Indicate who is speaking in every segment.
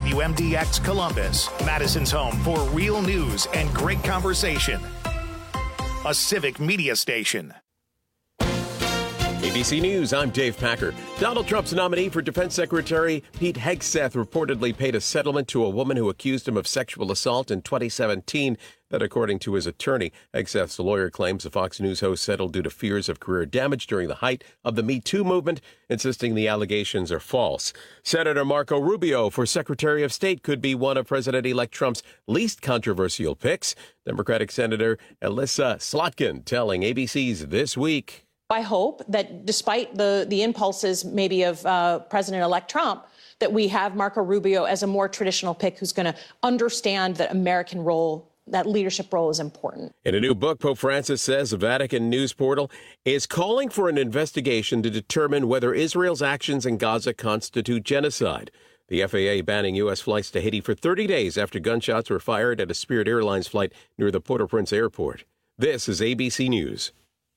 Speaker 1: WMDX Columbus, Madison's home for real news and great conversation. A civic media station.
Speaker 2: ABC News, I'm Dave Packer. Donald Trump's nominee for Defense Secretary Pete Hegseth reportedly paid a settlement to a woman who accused him of sexual assault in 2017. That, according to his attorney, Hegseth's lawyer claims the Fox News host settled due to fears of career damage during the height of the Me Too movement, insisting the allegations are false. Senator Marco Rubio for Secretary of State could be one of President-elect Trump's least controversial picks. Democratic Senator Elissa Slotkin telling ABC's This Week.
Speaker 3: I hope that despite the impulses maybe of President-elect Trump, that we have Marco Rubio as a more traditional pick who's going to understand that American role, that leadership role is important. In a new book, Pope Francis says the Vatican news portal is calling for an investigation to determine whether Israel's actions in Gaza constitute genocide. The FAA banning U.S. flights to Haiti for 30 days after gunshots were fired at a Spirit Airlines flight near the Port-au-Prince airport. This is ABC News.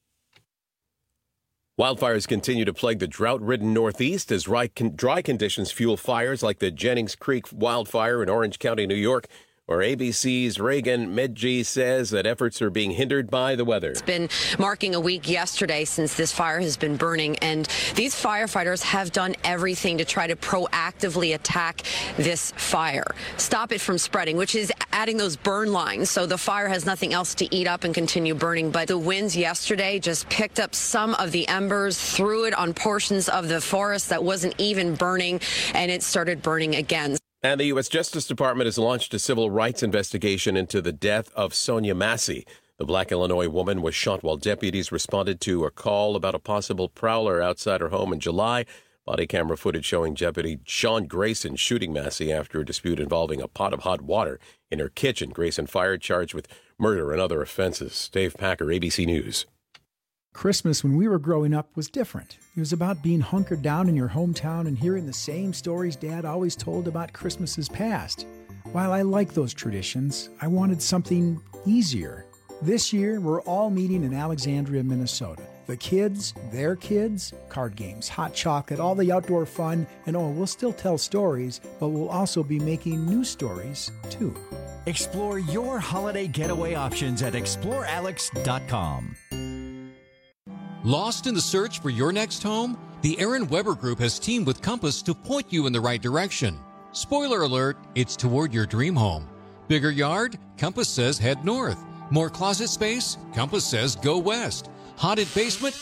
Speaker 3: Wildfires continue to plague the drought-ridden Northeast as dry conditions fuel fires like the Jennings Creek wildfire in Orange County, New York, where ABC's Reagan Medji says that efforts are being hindered by the weather.
Speaker 4: It's been marking a week yesterday since this fire has been burning, and these firefighters have done everything to try to proactively attack this fire, stop it from spreading, which is adding those burn lines so the fire has nothing else to eat up and continue burning. But the winds yesterday just picked up some of the embers, threw it on portions of the forest that wasn't even burning, and it started burning again.
Speaker 2: And the U.S. Justice Department has launched a civil rights investigation into the death of Sonia Massey. The Black Illinois woman was shot while deputies responded to a call about a possible prowler outside her home in July. Body camera footage showing Deputy Sean Grayson shooting Massey after a dispute involving a pot of hot water in her kitchen. Grayson fired, charged with murder and other offenses. Dave Packer, ABC News.
Speaker 5: Christmas when we were growing up was different. It was about being hunkered down in your hometown and hearing the same stories Dad always told about Christmases past. While I like those traditions, I wanted something easier. This year, we're all meeting in Alexandria, Minnesota. The kids, their kids, card games, hot chocolate, all the outdoor fun, and we'll still tell stories, but we'll also be making new stories, too.
Speaker 6: Explore your holiday getaway options at explorealex.com.
Speaker 7: Lost in the search for your next home? The Aaron Weber Group has teamed with Compass to point you in the right direction. Spoiler alert, it's toward your dream home. Bigger yard? Compass says head north. More closet space? Compass says go west. Haunted basement?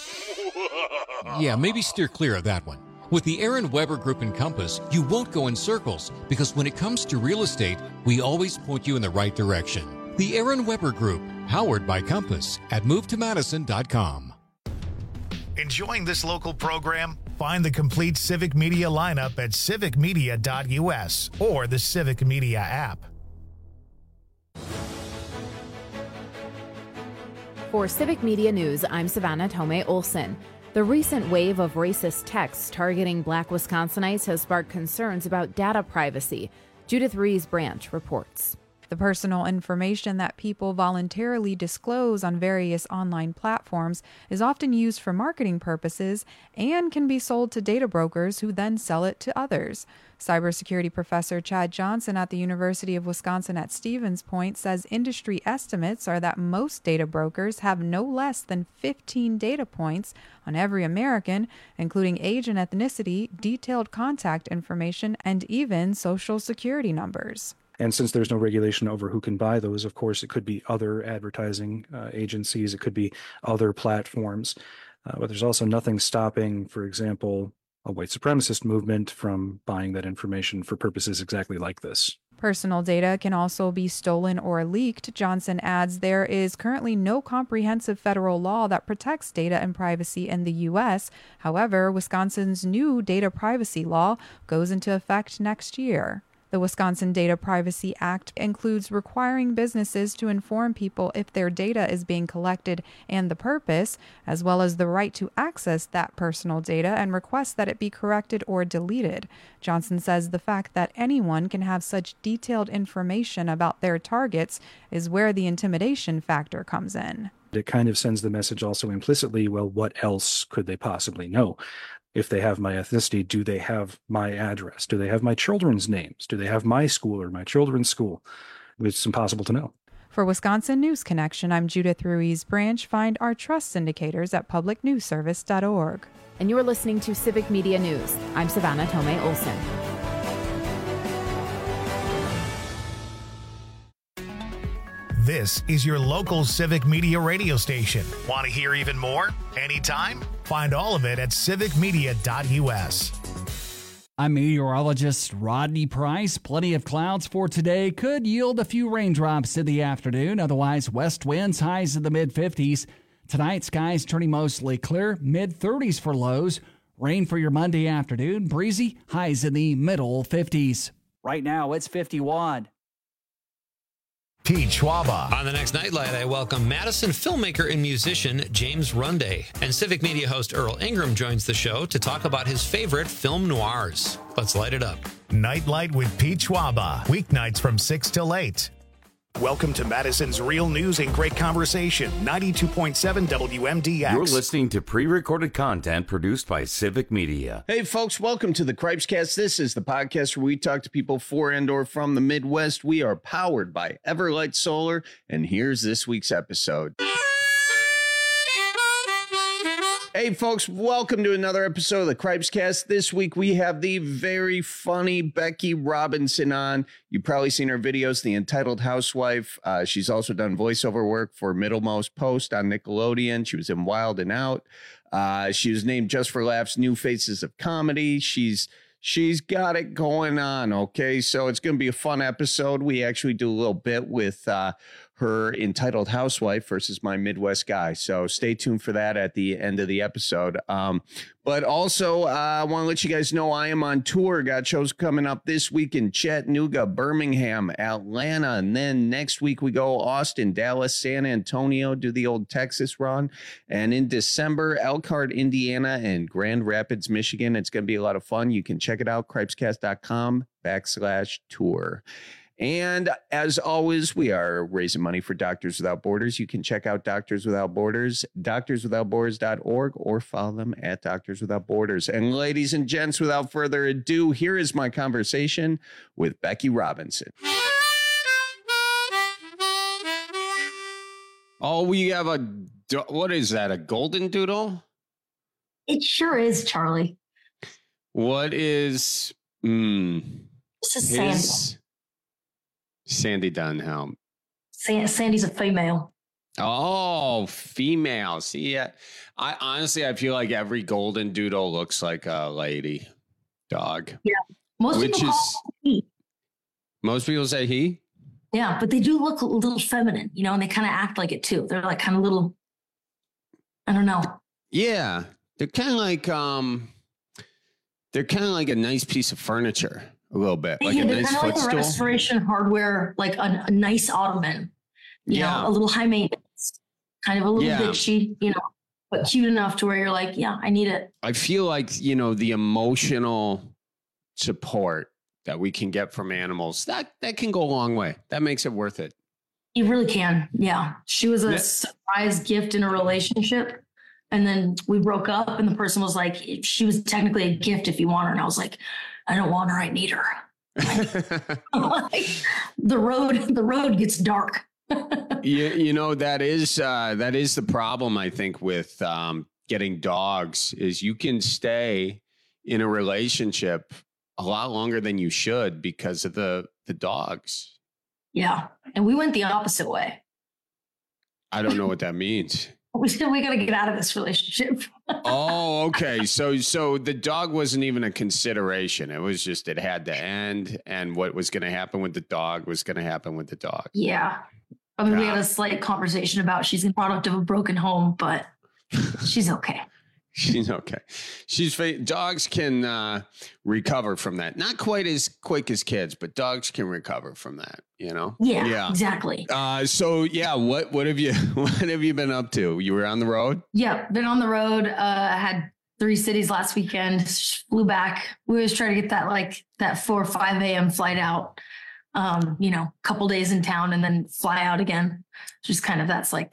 Speaker 7: Yeah, maybe steer clear of that one. With the Aaron Weber Group and Compass, you won't go in circles because when it comes to real estate, we always point you in the right direction. The Aaron Weber Group, powered by Compass at movetomadison.com.
Speaker 1: Enjoying this local program? Find the complete Civic Media lineup at civicmedia.us or the Civic Media app.
Speaker 8: For Civic Media News, I'm Savannah Tomei Olson. The recent wave of racist texts targeting Black Wisconsinites has sparked concerns about data privacy. Judith Rees-Branch reports.
Speaker 9: The personal information that people voluntarily disclose on various online platforms is often used for marketing purposes and can be sold to data brokers who then sell it to others. Cybersecurity professor Chad Johnson at the University of Wisconsin at Stevens Point says industry estimates are that most data brokers have no less than 15 data points on every American, including age and ethnicity, detailed contact information, and even social security numbers.
Speaker 10: And since there's no regulation over who can buy those, of course, it could be other advertising agencies, it could be other platforms. But there's also nothing stopping, for example, a white supremacist movement from buying that information for purposes exactly like this.
Speaker 9: Personal data can also be stolen or leaked. Johnson adds there is currently no comprehensive federal law that protects data and privacy in the U.S. However, Wisconsin's new data privacy law goes into effect next year. The Wisconsin Data Privacy Act includes requiring businesses to inform people if their data is being collected and the purpose, as well as the right to access that personal data and request that it be corrected or deleted. Johnson says the fact that anyone can have such detailed information about their targets is where the intimidation factor comes in.
Speaker 10: It kind of sends the message also implicitly, well, what else could they possibly know? if they have my ethnicity, do they have my address? Do they have my children's names? Do they have my school or my children's school? It's impossible to know.
Speaker 9: For Wisconsin News Connection, I'm Judith Ruiz Branch. Find our trust indicators at publicnewsservice.org.
Speaker 8: And you're listening to Civic Media News. I'm Savannah Tomei Olson.
Speaker 1: This is your local Civic Media radio station. Want to hear even more? Anytime? Find all of it at civicmedia.us.
Speaker 11: I'm meteorologist Rodney Price. Plenty of clouds for today. Could yield a few raindrops in the afternoon. Otherwise, west winds, highs in the mid-50s. Tonight, skies turning mostly clear. Mid-30s for lows. Rain for your Monday afternoon. Breezy, highs in the middle 50s.
Speaker 12: Right now, it's 51.
Speaker 1: Pete Schwaba.
Speaker 13: On the next Nightlight, I welcome Madison filmmaker and musician James Runday. And Civic Media host Earl Ingram joins the show to talk about his favorite film noirs. Let's light it up.
Speaker 1: Nightlight with Pete Schwaba. Weeknights from 6 till 8. Welcome to Madison's Real News and Great Conversation, 92.7 WMDX.
Speaker 14: You're listening to pre-recorded content produced by Civic Media.
Speaker 15: Hey, folks, welcome to the Cripescast. This is the podcast where we talk to people for and or from the Midwest. We are powered by Everlight Solar, and here's this week's episode. Hey, folks, welcome to another episode of the Cripescast. This week, we have the very funny Becky Robinson on. You've probably seen her videos, The Entitled Housewife. She's also done voiceover work for Middlemost Post on Nickelodeon. She was in Wild and Out. She was named Just for Laughs New Faces of Comedy. She's got it going on, okay? So it's going to be a fun episode. We actually do a little bit with her Entitled Housewife versus My Midwest Guy. So stay tuned for that at the end of the episode. But also, I want to let you guys know I am on tour. Got shows coming up this week in Chattanooga, Birmingham, Atlanta. And then next week we go Austin, Dallas, San Antonio, do the old Texas run. And in December, Elkhart, Indiana, and Grand Rapids, Michigan. It's going to be a lot of fun. You can check it out, cripescast.com/tour. And as always, we are raising money for Doctors Without Borders. You can check out Doctors Without Borders, doctorswithoutborders.org, or follow them at Doctors Without Borders. And ladies and gents, without further ado, here is my conversation with Becky Robinson. Oh, we have what is that, a golden doodle?
Speaker 16: It sure is, Charlie.
Speaker 15: What is...
Speaker 16: This is Sandy.
Speaker 15: Sandy Dunhelm.
Speaker 16: Sandy's a female.
Speaker 15: Oh, female. See, I honestly, I feel like every golden doodle looks like a lady dog.
Speaker 16: Yeah. Most people
Speaker 15: say he.
Speaker 16: Yeah, but they do look a little feminine, you know, and they kind of act like it too. They're like kind of little, I don't know.
Speaker 15: Yeah. They're kind of like a nice piece of furniture. A little bit, like a nice footstool. They're kind of like a Restoration Hardware, like a nice ottoman, you know, a little high maintenance, kind of a little bitchy, you know, but cute enough to where you're like, yeah, I need it. I feel like, you know, the emotional support that we can get from animals, that can go a long way. That makes it worth it.
Speaker 16: You really can. Yeah. She was a surprise gift in a relationship. And then we broke up and the person was like, she was technically a gift if you want her. And I was like, I don't want her. I need her. Like, the road gets dark.
Speaker 15: you know, that is the problem, I think, with getting dogs is you can stay in a relationship a lot longer than you should because of the dogs. Yeah.
Speaker 16: And we went the opposite way.
Speaker 15: I don't know what that means.
Speaker 16: We got to get out of this relationship.
Speaker 15: Oh, okay. So the dog wasn't even a consideration. It was just, it had to end. And what was going to happen with the dog was going to happen with the dog.
Speaker 16: Yeah. I mean, we had a slight conversation about she's a product of a broken home, but she's okay.
Speaker 15: She's okay. Dogs can recover from that. Not quite as quick as kids, but dogs can recover from that, you know?
Speaker 16: Yeah. Exactly.
Speaker 15: So yeah, what have you been up to? You were on the road?
Speaker 16: Yeah, been on the road. Had 3 cities last weekend, flew back. We always try to get that 4 or 5 a.m. flight out, you know, a couple days in town and then fly out again. Just kind of, that's like the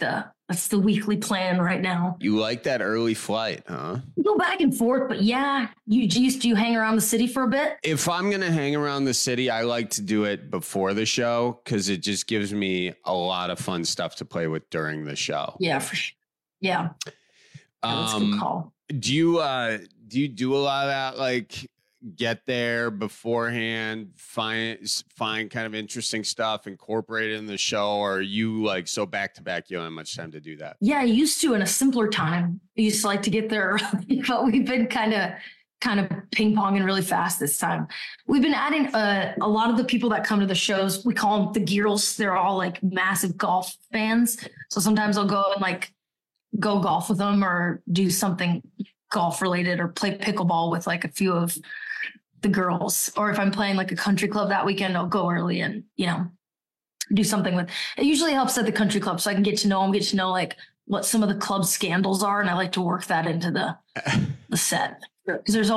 Speaker 16: That's the weekly plan right now.
Speaker 15: You like that early flight, huh?
Speaker 16: You go back and forth, but yeah, do you hang around the city for a bit?
Speaker 15: If I'm going to hang around the city, I like to do it before the show because it just gives me a lot of fun stuff to play with during the show.
Speaker 16: Yeah, for sure. Yeah. That's a good call.
Speaker 15: Do you do a lot of that, like get there beforehand, find kind of interesting stuff, incorporate it in the show, or are you like so back to back you don't have much time to do that?
Speaker 16: Yeah, I used to in a simpler time. I used to like to get there early, but we've been kind of ping-ponging really fast this time. We've been adding a lot of the people that come to the shows, we call them the girls. They're all like massive golf fans. So sometimes I'll go and like go golf with them or do something golf related or play pickleball with like a few of the girls. Or if I'm playing like a country club that weekend, I'll go early and, do something with. It usually helps at the country club so I can get to know them, get to know like what some of the club scandals are. And I like to work that into the set. Because there's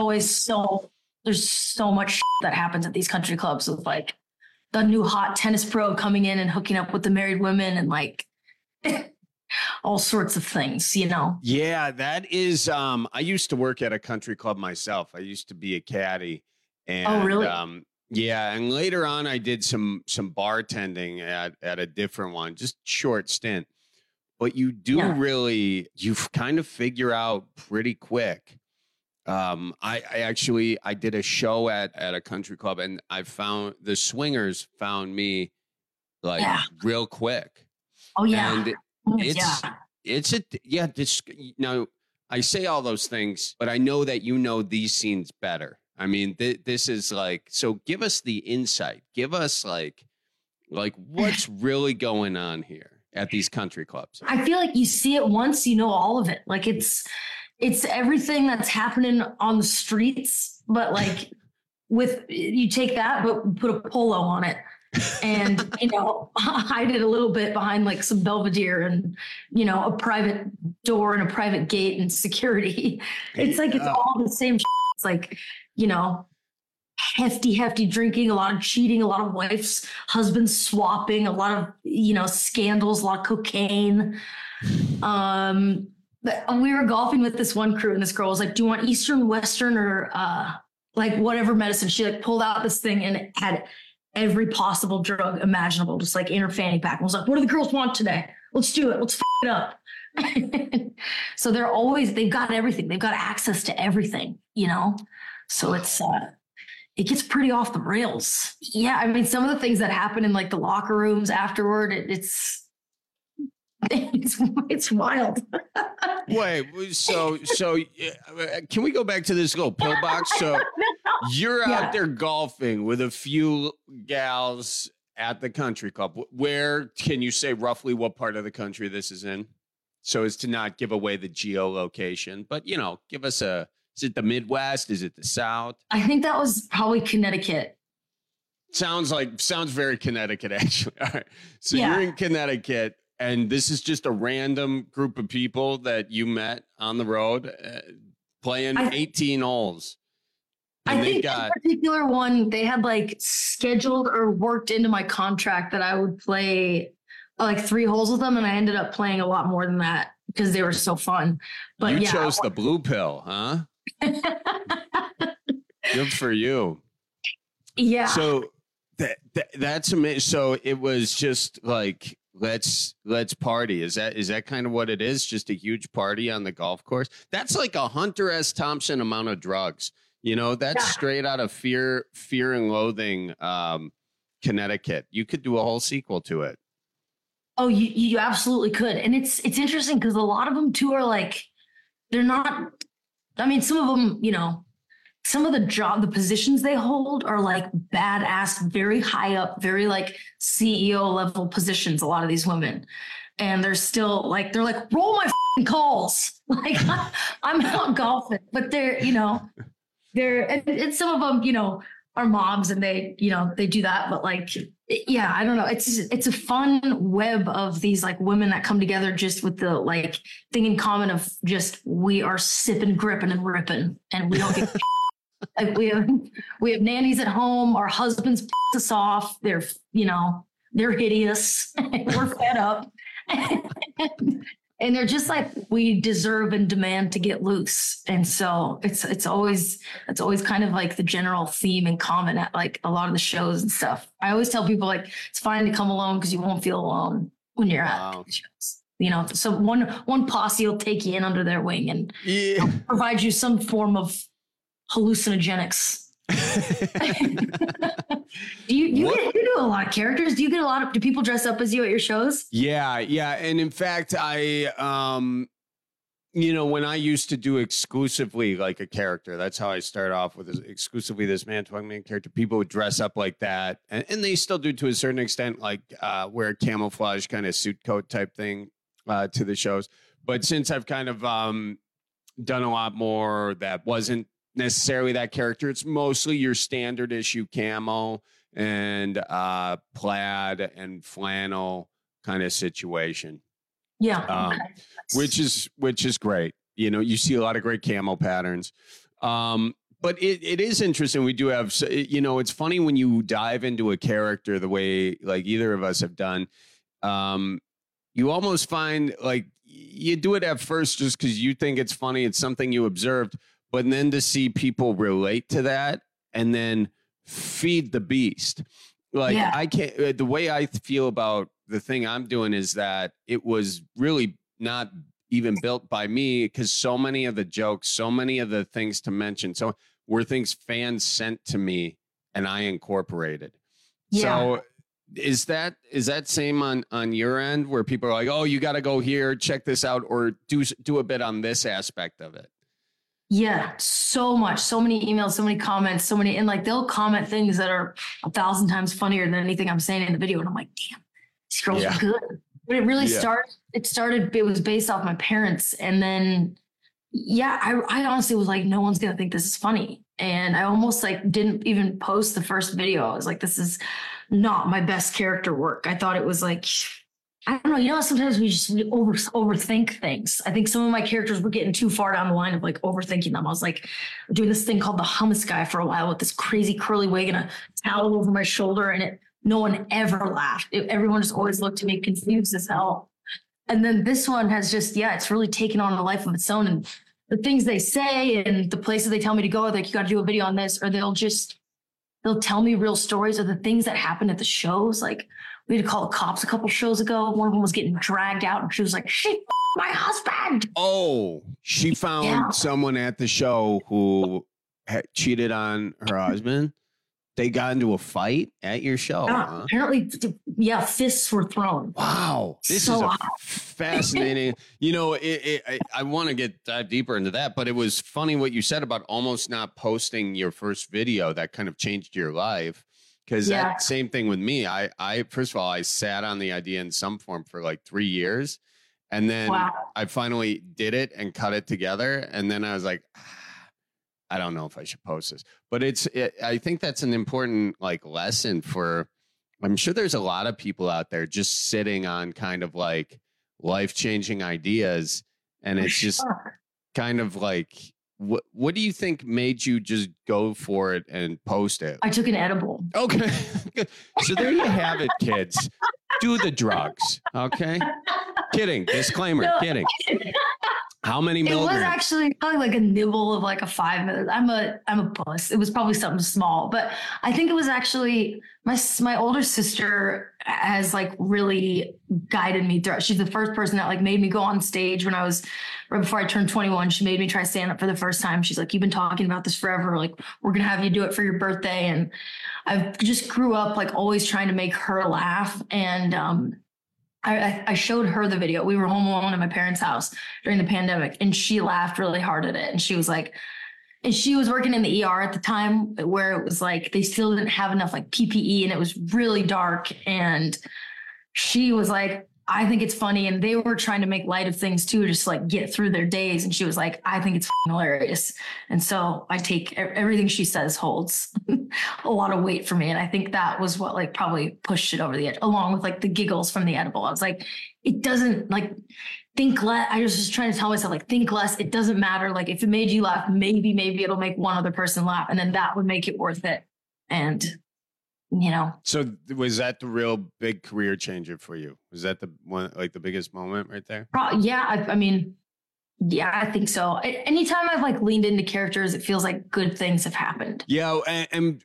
Speaker 16: so much that happens at these country clubs with like the new hot tennis pro coming in and hooking up with the married women and like all sorts of things,
Speaker 15: Yeah, that is. I used to work at a country club myself. I used to be a caddy. And,
Speaker 16: oh, really?
Speaker 15: Yeah, and later on, I did some bartending at a different one, just short stint. But you do really, you kind of figure out pretty quick. I did a show at a country club, and I found the swingers found me like real quick.
Speaker 16: Oh yeah,
Speaker 15: and now I say all those things, but I know that these scenes better. I mean, this is like, so give us the insight. Give us like what's really going on here at these country clubs.
Speaker 16: I feel like you see it once, you know all of it. Like it's everything that's happening on the streets, but like you take that, but put a polo on it and, hide it a little bit behind like some Belvedere and, a private door and a private gate and security. It's like, it's all the same. It's like, hefty drinking, a lot of cheating, a lot of wives, husbands swapping, a lot of, scandals, a lot of cocaine. But we were golfing with this one crew and this girl was like, do you want Eastern, Western, or like whatever medicine? She like pulled out this thing and it had every possible drug imaginable, just like in her fanny pack. And was like, what do the girls want today? Let's do it. Let's f it up. So they've got everything. They've got access to everything, So it gets pretty off the rails. Yeah. I mean, some of the things that happen in like the locker rooms afterward, it's wild.
Speaker 15: Wait, so can we go back to this little pillbox? So you're out there golfing with a few gals at the country club. Where can you say roughly what part of the country this is in? So as to not give away the geolocation, but give us is it the Midwest? Is it the South?
Speaker 16: I think that was probably Connecticut.
Speaker 15: Sounds very Connecticut, actually. All right. So you're in Connecticut. And this is just a random group of people that you met on the road playing 18 holes.
Speaker 16: And I think that particular one, they had like scheduled or worked into my contract that I would play like 3 holes with them. And I ended up playing a lot more than that because they were so fun. But
Speaker 15: you chose the blue pill, huh? Good for you.
Speaker 16: Yeah.
Speaker 15: So that's amazing. So it was just like, let's party. Is that kind of what it is? Just a huge party on the golf course? That's like a Hunter S. Thompson amount of drugs. That's straight out of Fear and Loathing, Connecticut. You could do a whole sequel to it.
Speaker 16: Oh, you absolutely could. And it's interesting because a lot of them too are like, they're not, I mean, some of them, some of the positions they hold are like badass, very high up, very like CEO level positions. A lot of these women, and they're still like, they're like, roll my calls. Like I'm out golfing, but they're, and some of them, are moms and they, they do that. But like, yeah, I don't know. It's a fun web of these like women that come together just with the like thing in common of just, we are sipping, gripping and ripping and we don't get like we have nannies at home. Our husbands piss us off. They're hideous. We're fed up. And they're just like, we deserve and demand to get loose. And so it's always kind of like the general theme and comment at like a lot of the shows and stuff. I always tell people like, it's fine to come alone because you won't feel alone when you're at the shows. You know, so one posse will take you in under their wing and provide you some form of hallucinogenics. Do you do a lot of characters? Do people dress up as you at your shows?
Speaker 17: Yeah. And in fact, I, when I used to do exclusively like a character, that's how I started off with exclusively this Man-to-Man character. People would dress up like that. And they still do to a certain extent, like wear a camouflage kind of suit coat type thing to the shows. But since I've kind of done a lot more that wasn't necessarily that character, it's mostly your standard issue camo and plaid and flannel kind of situation.
Speaker 16: Yeah.
Speaker 17: Which is great. You know, you see a lot of great camo patterns. But it is interesting. We do have, it's funny when you dive into a character the way like either of us have done, you almost find like you do it at first just because you think it's funny. It's something you observed. But then to see people relate to that and then feed the beast. Like I can't, the way I feel about the thing I'm doing is that it was really not even built by me because so many of the jokes, so many of the things to mention, so were things fans sent to me and I incorporated. Yeah. So is that same on your end where people are like, oh, you got to go here, check this out, or do a bit on this aspect of it?
Speaker 16: Yeah, so much, so many emails, so many comments, and like they'll comment things that are 1,000 times funnier than anything I'm saying in the video. And I'm like, damn, these girls are good. But it really it was based off my parents. And then, I honestly was like, no one's going to think this is funny. And I almost like didn't even post the first video. I was like, this is not my best character work. I thought it was like, I don't know. Sometimes we overthink things. I think some of my characters were getting too far down the line of like overthinking them. I was like doing this thing called the hummus guy for a while with this crazy curly wig and a towel over my shoulder. And no one ever laughed. Everyone just always looked at me confused as hell. And then this one has just, it's really taken on a life of its own. And the things they say and the places they tell me to go, like, you got to do a video on this, or they'll tell me real stories of the things that happened at the shows. Like, we had to call the cops a couple shows ago. One of them was getting dragged out and she was like, she my husband.
Speaker 17: Oh, she found someone at the show who had cheated on her husband. They got into a fight at your show. Huh?
Speaker 16: Apparently, fists were thrown.
Speaker 17: Wow. This is fascinating. I want to dive deeper into that, but it was funny what you said about almost not posting your first video that kind of changed your life. Because that same thing with me. I first of all, I sat on the idea in some form for like 3 years. And then I finally did it and cut it together. And then I was like, I don't know if I should post this. But I think that's an important like lesson for, I'm sure there's a lot of people out there just sitting on kind of like life-changing ideas. And it's just kind of like, what do you think made you just go for it and post it?
Speaker 16: I took an edible.
Speaker 17: Okay. So there you have it, kids. Do the drugs. Okay. Kidding. Disclaimer. No. Kidding. How many milligrams?
Speaker 16: It was actually probably like a nibble of like a 5 minutes. I'm a puss. It was probably something small, but I think it was actually my older sister has like really guided me through. She's the first person that like made me go on stage when I was right before I turned 21. She made me try stand up for the first time. She's like, you've been talking about this forever. Like, we're going to have you do it for your birthday. And I just grew up like always trying to make her laugh. And, I showed her the video. We were home alone in my parents' house during the pandemic, and she laughed really hard at it. And she was like, and she was working in the ER at the time where it was like, they still didn't have enough like PPE and it was really dark. And she was like, I think it's funny. And they were trying to make light of things too, just like get through their days. And she was like, I think it's hilarious. And so I take everything she says holds a lot of weight for me. And I think that was what like probably pushed it over the edge, along with like the giggles from the edible. I was like, it doesn't like think less. I was just trying to tell myself like, think less. It doesn't matter. Like if it made you laugh, maybe it'll make one other person laugh. And then that would make it worth it. And you know.
Speaker 17: So was that the real big career changer for you? Was that the one, like the biggest moment right there?
Speaker 16: Yeah. I mean, yeah, I think so. Anytime I've like leaned into characters, it feels like good things have happened.
Speaker 17: Yeah. And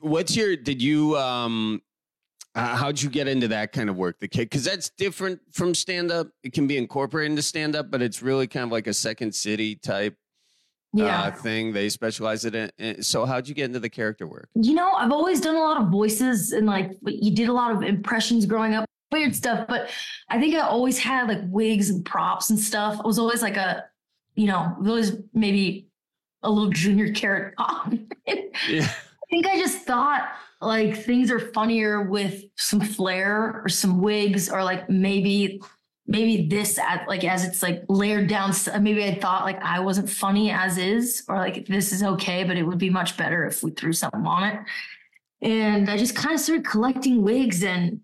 Speaker 17: how'd you get into that kind of work? Because that's different from stand-up. It can be incorporated into stand-up, but it's really kind of like a Second City type thing. They specialize in it. So how'd you get into the character work?
Speaker 16: You know, I've always done a lot of voices and like you did a lot of impressions growing up, weird stuff. But I think I always had like wigs and props and stuff. I was always like always maybe a little junior Carrot Top.
Speaker 17: Yeah.
Speaker 16: I think I just thought like things are funnier with some flair or some wigs or like maybe this as it's like layered down. Maybe I thought like I wasn't funny as is, or like this is okay, but it would be much better if we threw something on it. And I just kind of started collecting wigs. And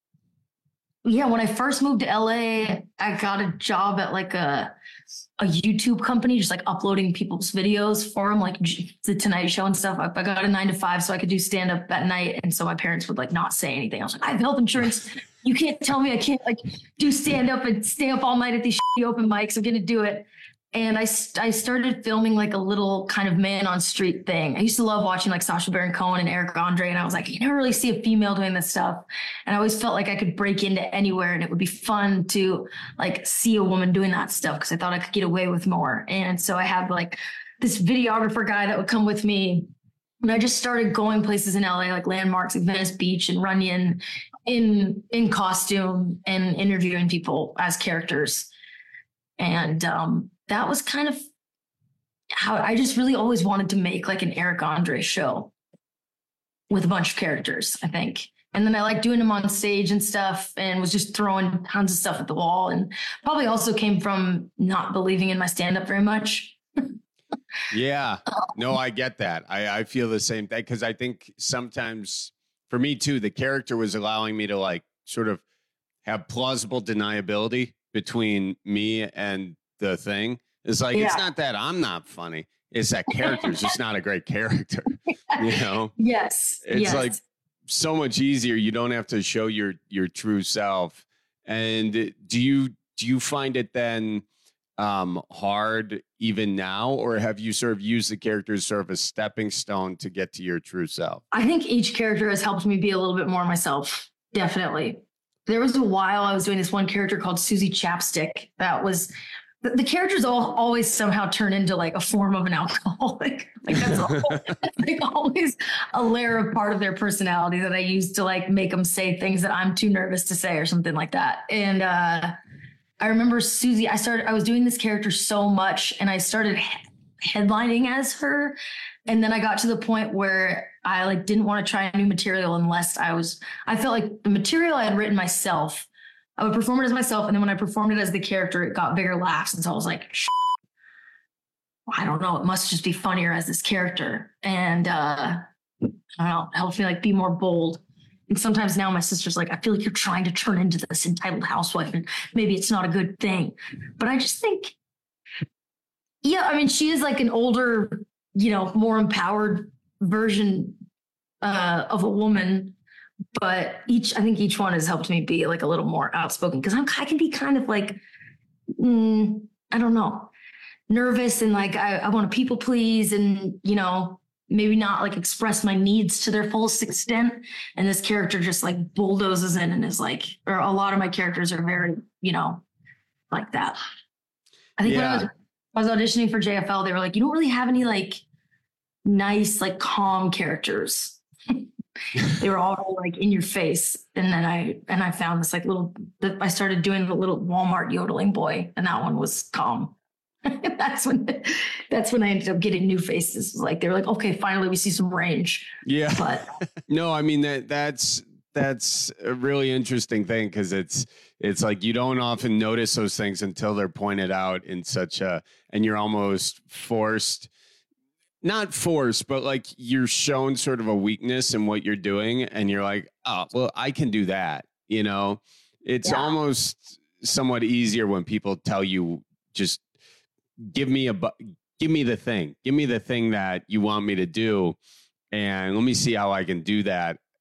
Speaker 16: yeah, when I first moved to LA, I got a job at like a YouTube company, just like uploading people's videos for them, like the Tonight Show and stuff. I got a 9 to 5 so I could do stand up at night. And so my parents would like not say anything. I was like, I have health insurance. You can't tell me I can't like do stand up and stay up all night at these open mics. I'm going to do it. And I started filming like a little kind of man on street thing. I used to love watching like Sacha Baron Cohen and Eric Andre. And I was like, you never really see a female doing this stuff. And I always felt like I could break into anywhere and it would be fun to like see a woman doing that stuff because I thought I could get away with more. And so I had like this videographer guy that would come with me. And I just started going places in LA, like landmarks like Venice Beach and Runyon in costume and interviewing people as characters. And that was kind of how I just really always wanted to make like an Eric Andre show with a bunch of characters, I think. And then I liked doing them on stage and stuff and was just throwing tons of stuff at the wall, and probably also came from not believing in my stand-up very much.
Speaker 17: Yeah, no, I get that. I feel the same thing because I think sometimes for me too, the character was allowing me to like sort of have plausible deniability between me and the thing. It's like, It's not that I'm not funny. It's that character's just not a great character, you know?
Speaker 16: Yes.
Speaker 17: It's like so much easier. You don't have to show your true self. And do you find it then hard even now, or have you sort of used the character as sort of a stepping stone to get to your true self?
Speaker 16: I think each character has helped me be a little bit more myself. Definitely. There was a while I was doing this one character called Susie Chapstick. That was the characters always somehow turn into like a form of an alcoholic. Like that's like always a layer of part of their personality that I use to like make them say things that I'm too nervous to say or something like that. And I remember Susie, I was doing this character so much and I started headlining as her. And then I got to the point where I like didn't want to try new material unless I felt like the material I had written myself, I would perform it as myself. And then when I performed it as the character, it got bigger laughs. And so I was like, I don't know. It must just be funnier as this character. And I don't know, it helps me like be more bold. And sometimes now my sister's like, I feel like you're trying to turn into this entitled housewife and maybe it's not a good thing. But I just think, yeah, I mean, she is like an older, more empowered version of a woman. But I think each one has helped me be like a little more outspoken because I can be kind of like, I don't know, nervous and like I want to people please and, maybe not like express my needs to their fullest extent. And this character just like bulldozes in and is like, or a lot of my characters are very, like that. I think when I was auditioning for JFL, they were like, you don't really have any like nice, like calm characters. They were all like in your face. And then I found this like I started doing the little Walmart yodeling boy, and that one was calm. That's when I ended up getting new faces. Like they were like, okay, finally we see some range.
Speaker 17: Yeah.
Speaker 16: But
Speaker 17: no, I mean that's a really interesting thing because it's like you don't often notice those things until they're pointed out in and you're almost forced. Not forced, but like you're shown sort of a weakness in what you're doing. And you're like, oh, well, I can do that. It's almost somewhat easier when people tell you, just give me the thing. Give me the thing that you want me to do. And let me see how I can do that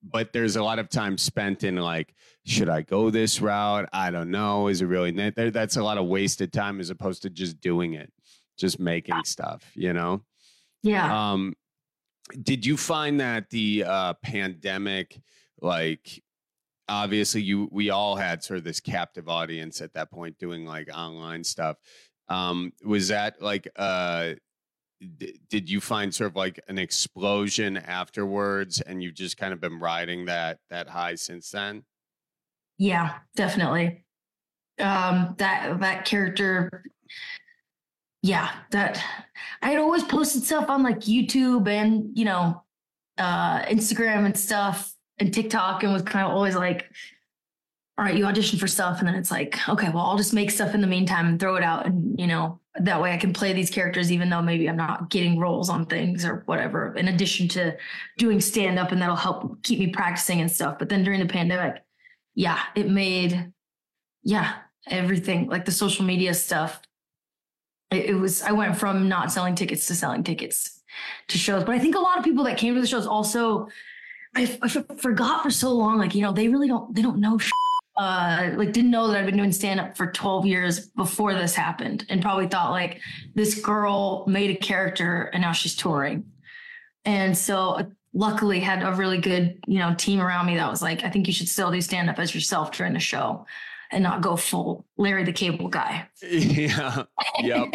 Speaker 17: but there's a lot of time spent in like, should I go this route? I don't know. Is it really? That's a lot of wasted time as opposed to just doing it, just making stuff, you know?
Speaker 16: Yeah.
Speaker 17: Did you find that the pandemic, like, obviously we all had sort of this captive audience at that point doing like online stuff. Was that like, did you find sort of like an explosion afterwards and you've just kind of been riding that high since then?
Speaker 16: Yeah, definitely. That character. Yeah, that I had always posted stuff on like YouTube and, you know, Instagram and stuff and TikTok, and was kind of always like, all right, you audition for stuff. And then it's like, okay, well, I'll just make stuff in the meantime and throw it out. And, you know, that way I can play these characters, even though maybe I'm not getting roles on things or whatever, in addition to doing stand up, and that'll help keep me practicing and stuff. But then during the pandemic, yeah, it made, everything like the social media stuff. I went from not selling tickets to selling tickets to shows. But I think a lot of people that came to the shows also, I forgot for so long, like, you know, they don't know like didn't know that I've been doing stand-up for 12 years before this happened, and probably thought like this girl made a character and now she's touring. And so luckily had a really good, you know, team around me that was like, I think you should still do stand-up as yourself during the show and not go full Larry the Cable Guy.
Speaker 17: Yeah. Yep.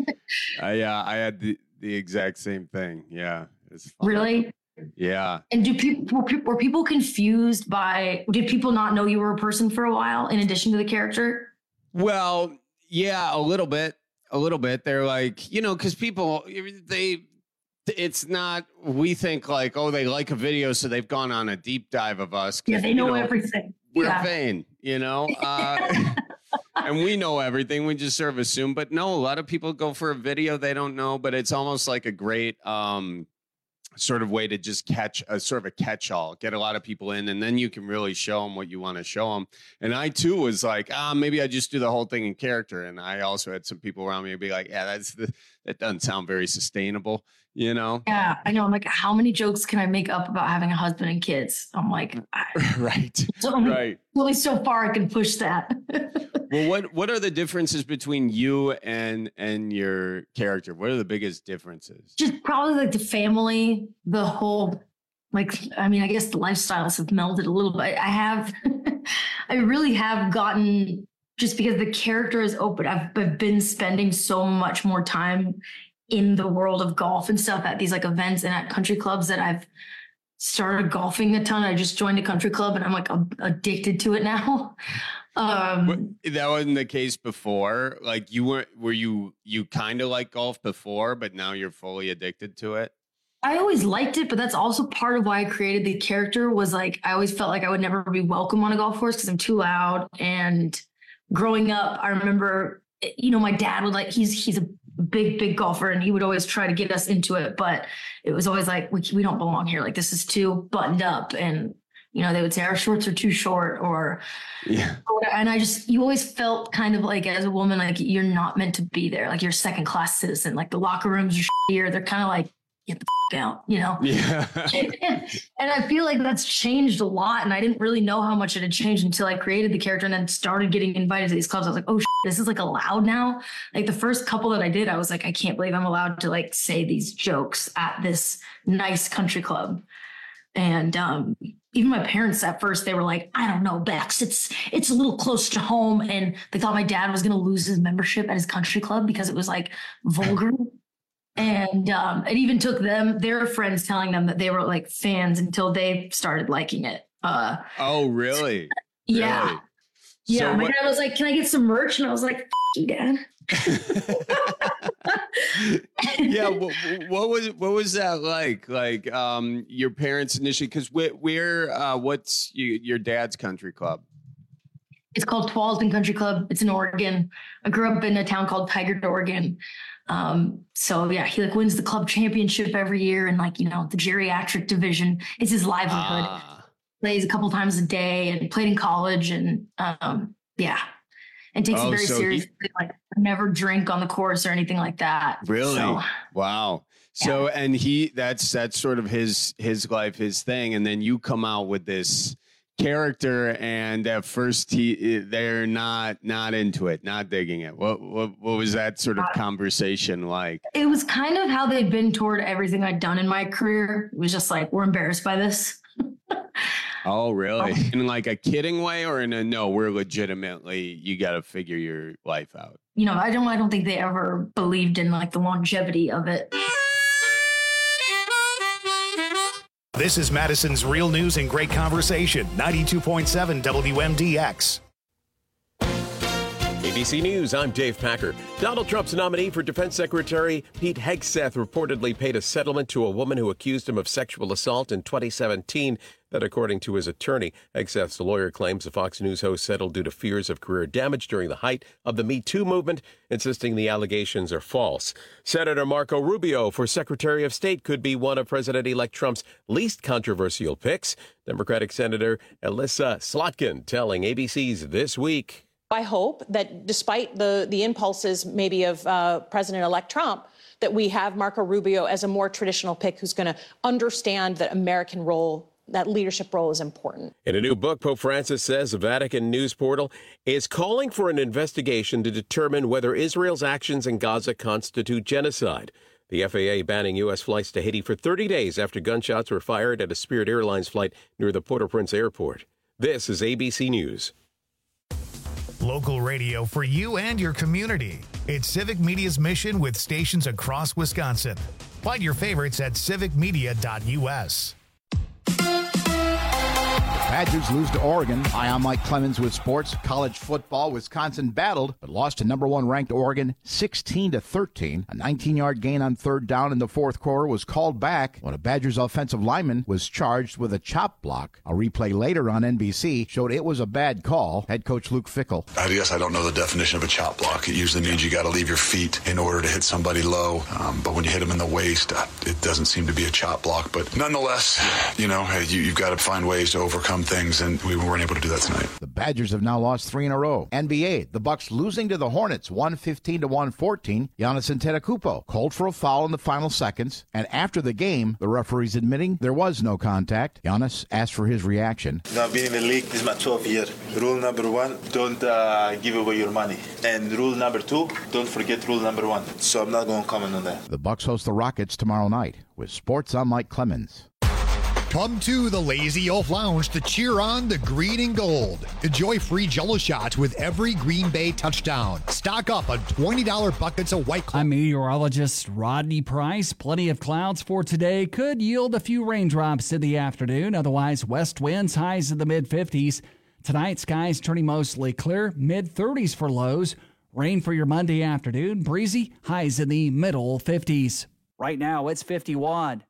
Speaker 17: I had the exact same thing. Yeah. It's fun.
Speaker 16: Really?
Speaker 17: Yeah.
Speaker 16: And were people confused by, did people not know you were a person for a while in addition to the character?
Speaker 17: Well, yeah, a little bit. They're like, you know, because people, it's not, we think like, oh, they like a video, so they've gone on a deep dive of us.
Speaker 16: Yeah, they know everything.
Speaker 17: We're vain, you know, and we know everything. We just sort of assume. But no, a lot of people go for a video they don't know, but it's almost like a great sort of way to just catch a sort of a catch-all, get a lot of people in, and then you can really show them what you want to show them. And I too was like, maybe I just do the whole thing in character. And I also had some people around me who'd be like, yeah, that doesn't sound very sustainable, you know?
Speaker 16: Yeah, I know. I'm like, how many jokes can I make up about having a husband and kids? I'm like,
Speaker 17: right.
Speaker 16: Only so far I can push that.
Speaker 17: Well, what are the differences between you and your character? What are the biggest differences?
Speaker 16: Just probably like the family, the whole, like, I mean, I guess the lifestyles have melded a little bit. I really have gotten, just because the character is open, I've been spending so much more time in the world of golf and stuff at these like events and at country clubs that I've started golfing a ton. I just joined a country club and I'm like addicted to it now.
Speaker 17: That wasn't the case before. Like were you kind of like golf before, but now you're fully addicted to it?
Speaker 16: I always liked it, but that's also part of why I created the character. Was like, I always felt like I would never be welcome on a golf course because I'm too loud. And growing up, I remember, you know, my dad would like, he's a big golfer, and he would always try to get us into it, but it was always like, we don't belong here. Like, this is too buttoned up. And, you know, they would say our shorts are too short or, yeah. And you always felt kind of like, as a woman, like you're not meant to be there. Like, you're a second class citizen. Like, the locker rooms are here. They're kind of like, get the out, you know?
Speaker 17: Yeah.
Speaker 16: And I feel like that's changed a lot. And I didn't really know how much it had changed until I created the character and then started getting invited to these clubs. I was like, oh, this is like allowed now. Like, the first couple that I did, I was like, I can't believe I'm allowed to like say these jokes at this nice country club. And even my parents at first, they were like, I don't know, Bex, it's a little close to home. And they thought my dad was going to lose his membership at his country club because it was like vulgar. And it even took their friends telling them that they were like fans until they started liking it.
Speaker 17: Oh, really?
Speaker 16: Yeah.
Speaker 17: Really?
Speaker 16: Yeah. So my dad was like, can I get some merch? And I was like, F you, Dad.
Speaker 17: Yeah. What was that like? Like your parents initially, because what's your dad's country club?
Speaker 16: It's called Tualatin Country Club. It's in Oregon. I grew up in a town called Tigard, Oregon. So yeah, he like wins the club championship every year, and like, you know, the geriatric division is his livelihood. Plays a couple times a day and played in college, and yeah, and takes it very seriously. Like, never drink on the course or anything like that.
Speaker 17: Really?
Speaker 16: So,
Speaker 17: wow. So, and that's sort of his life, his thing. And then you come out with this character, and at first they're not into it, not digging it. What was that sort of conversation like?
Speaker 16: It was kind of how they'd been toward everything I'd done in my career. It was just like, we're embarrassed by this.
Speaker 17: Oh, really? In like a kidding way, or in a no, we're legitimately, you got to figure your life out?
Speaker 16: You know, I don't think they ever believed in like the longevity of it.
Speaker 1: This is Madison's Real News and Great Conversation, 92.7 WMDX.
Speaker 2: ABC News, I'm Dave Packer. Donald Trump's nominee for Defense Secretary Pete Hegseth reportedly paid a settlement to a woman who accused him of sexual assault in 2017. That, according to his attorney, Hegseth's lawyer claims the Fox News host settled due to fears of career damage during the height of the Me Too movement, insisting the allegations are false. Senator Marco Rubio for Secretary of State could be one of President-elect Trump's least controversial picks. Democratic Senator Elissa Slotkin telling ABC's This Week.
Speaker 3: I hope that despite the impulses maybe of President-elect Trump, that we have Marco Rubio as a more traditional pick who's going to understand that American role, that leadership role is important.
Speaker 2: In a new book, Pope Francis says the Vatican news portal is calling for an investigation to determine whether Israel's actions in Gaza constitute genocide. The FAA banning U.S. flights to Haiti for 30 days after gunshots were fired at a Spirit Airlines flight near the Port-au-Prince airport. This is ABC News.
Speaker 1: Local radio for you and your community. It's Civic Media's mission with stations across Wisconsin. Find your favorites at civicmedia.us.
Speaker 18: Badgers lose to Oregon. Hi, I'm Mike Clemens with sports. College football, Wisconsin battled, but lost to number one ranked Oregon 16-13. A 19-yard gain on third down in the fourth quarter was called back when a Badgers offensive lineman was charged with a chop block. A replay later on NBC showed it was a bad call. Head coach Luke Fickell.
Speaker 19: I guess I don't know the definition of a chop block. It usually means you got to leave your feet in order to hit somebody low. But when you hit them in the waist, it doesn't seem to be a chop block. But nonetheless, you've got to find ways to overcome things, and we weren't able to do that tonight.
Speaker 18: The Badgers have now lost 3 in a row. NBA, the Bucks losing to the Hornets 115-114. Giannis Antetokounmpo called for a foul in the final seconds, and after the game, the referees admitting there was no contact. Giannis asked for his reaction.
Speaker 20: Now being in the league, this is my 12th year. Rule number 1, don't give away your money. And rule number 2, don't forget rule number 1. So I'm not going to comment on that.
Speaker 18: The Bucks host the Rockets tomorrow night. With sports, I'm Mike Clemens.
Speaker 21: Come to the Lazy Elf Lounge to cheer on the green and gold. Enjoy free Jell-O shots with every Green Bay touchdown. Stock up on $20 buckets of White Claw.
Speaker 11: I'm meteorologist Rodney Price. Plenty of clouds for today. Could yield a few raindrops in the afternoon. Otherwise, west winds, highs in the mid-50s. Tonight, skies turning mostly clear. Mid-30s for lows. Rain for your Monday afternoon. Breezy, highs in the middle 50s.
Speaker 12: Right now, it's 51.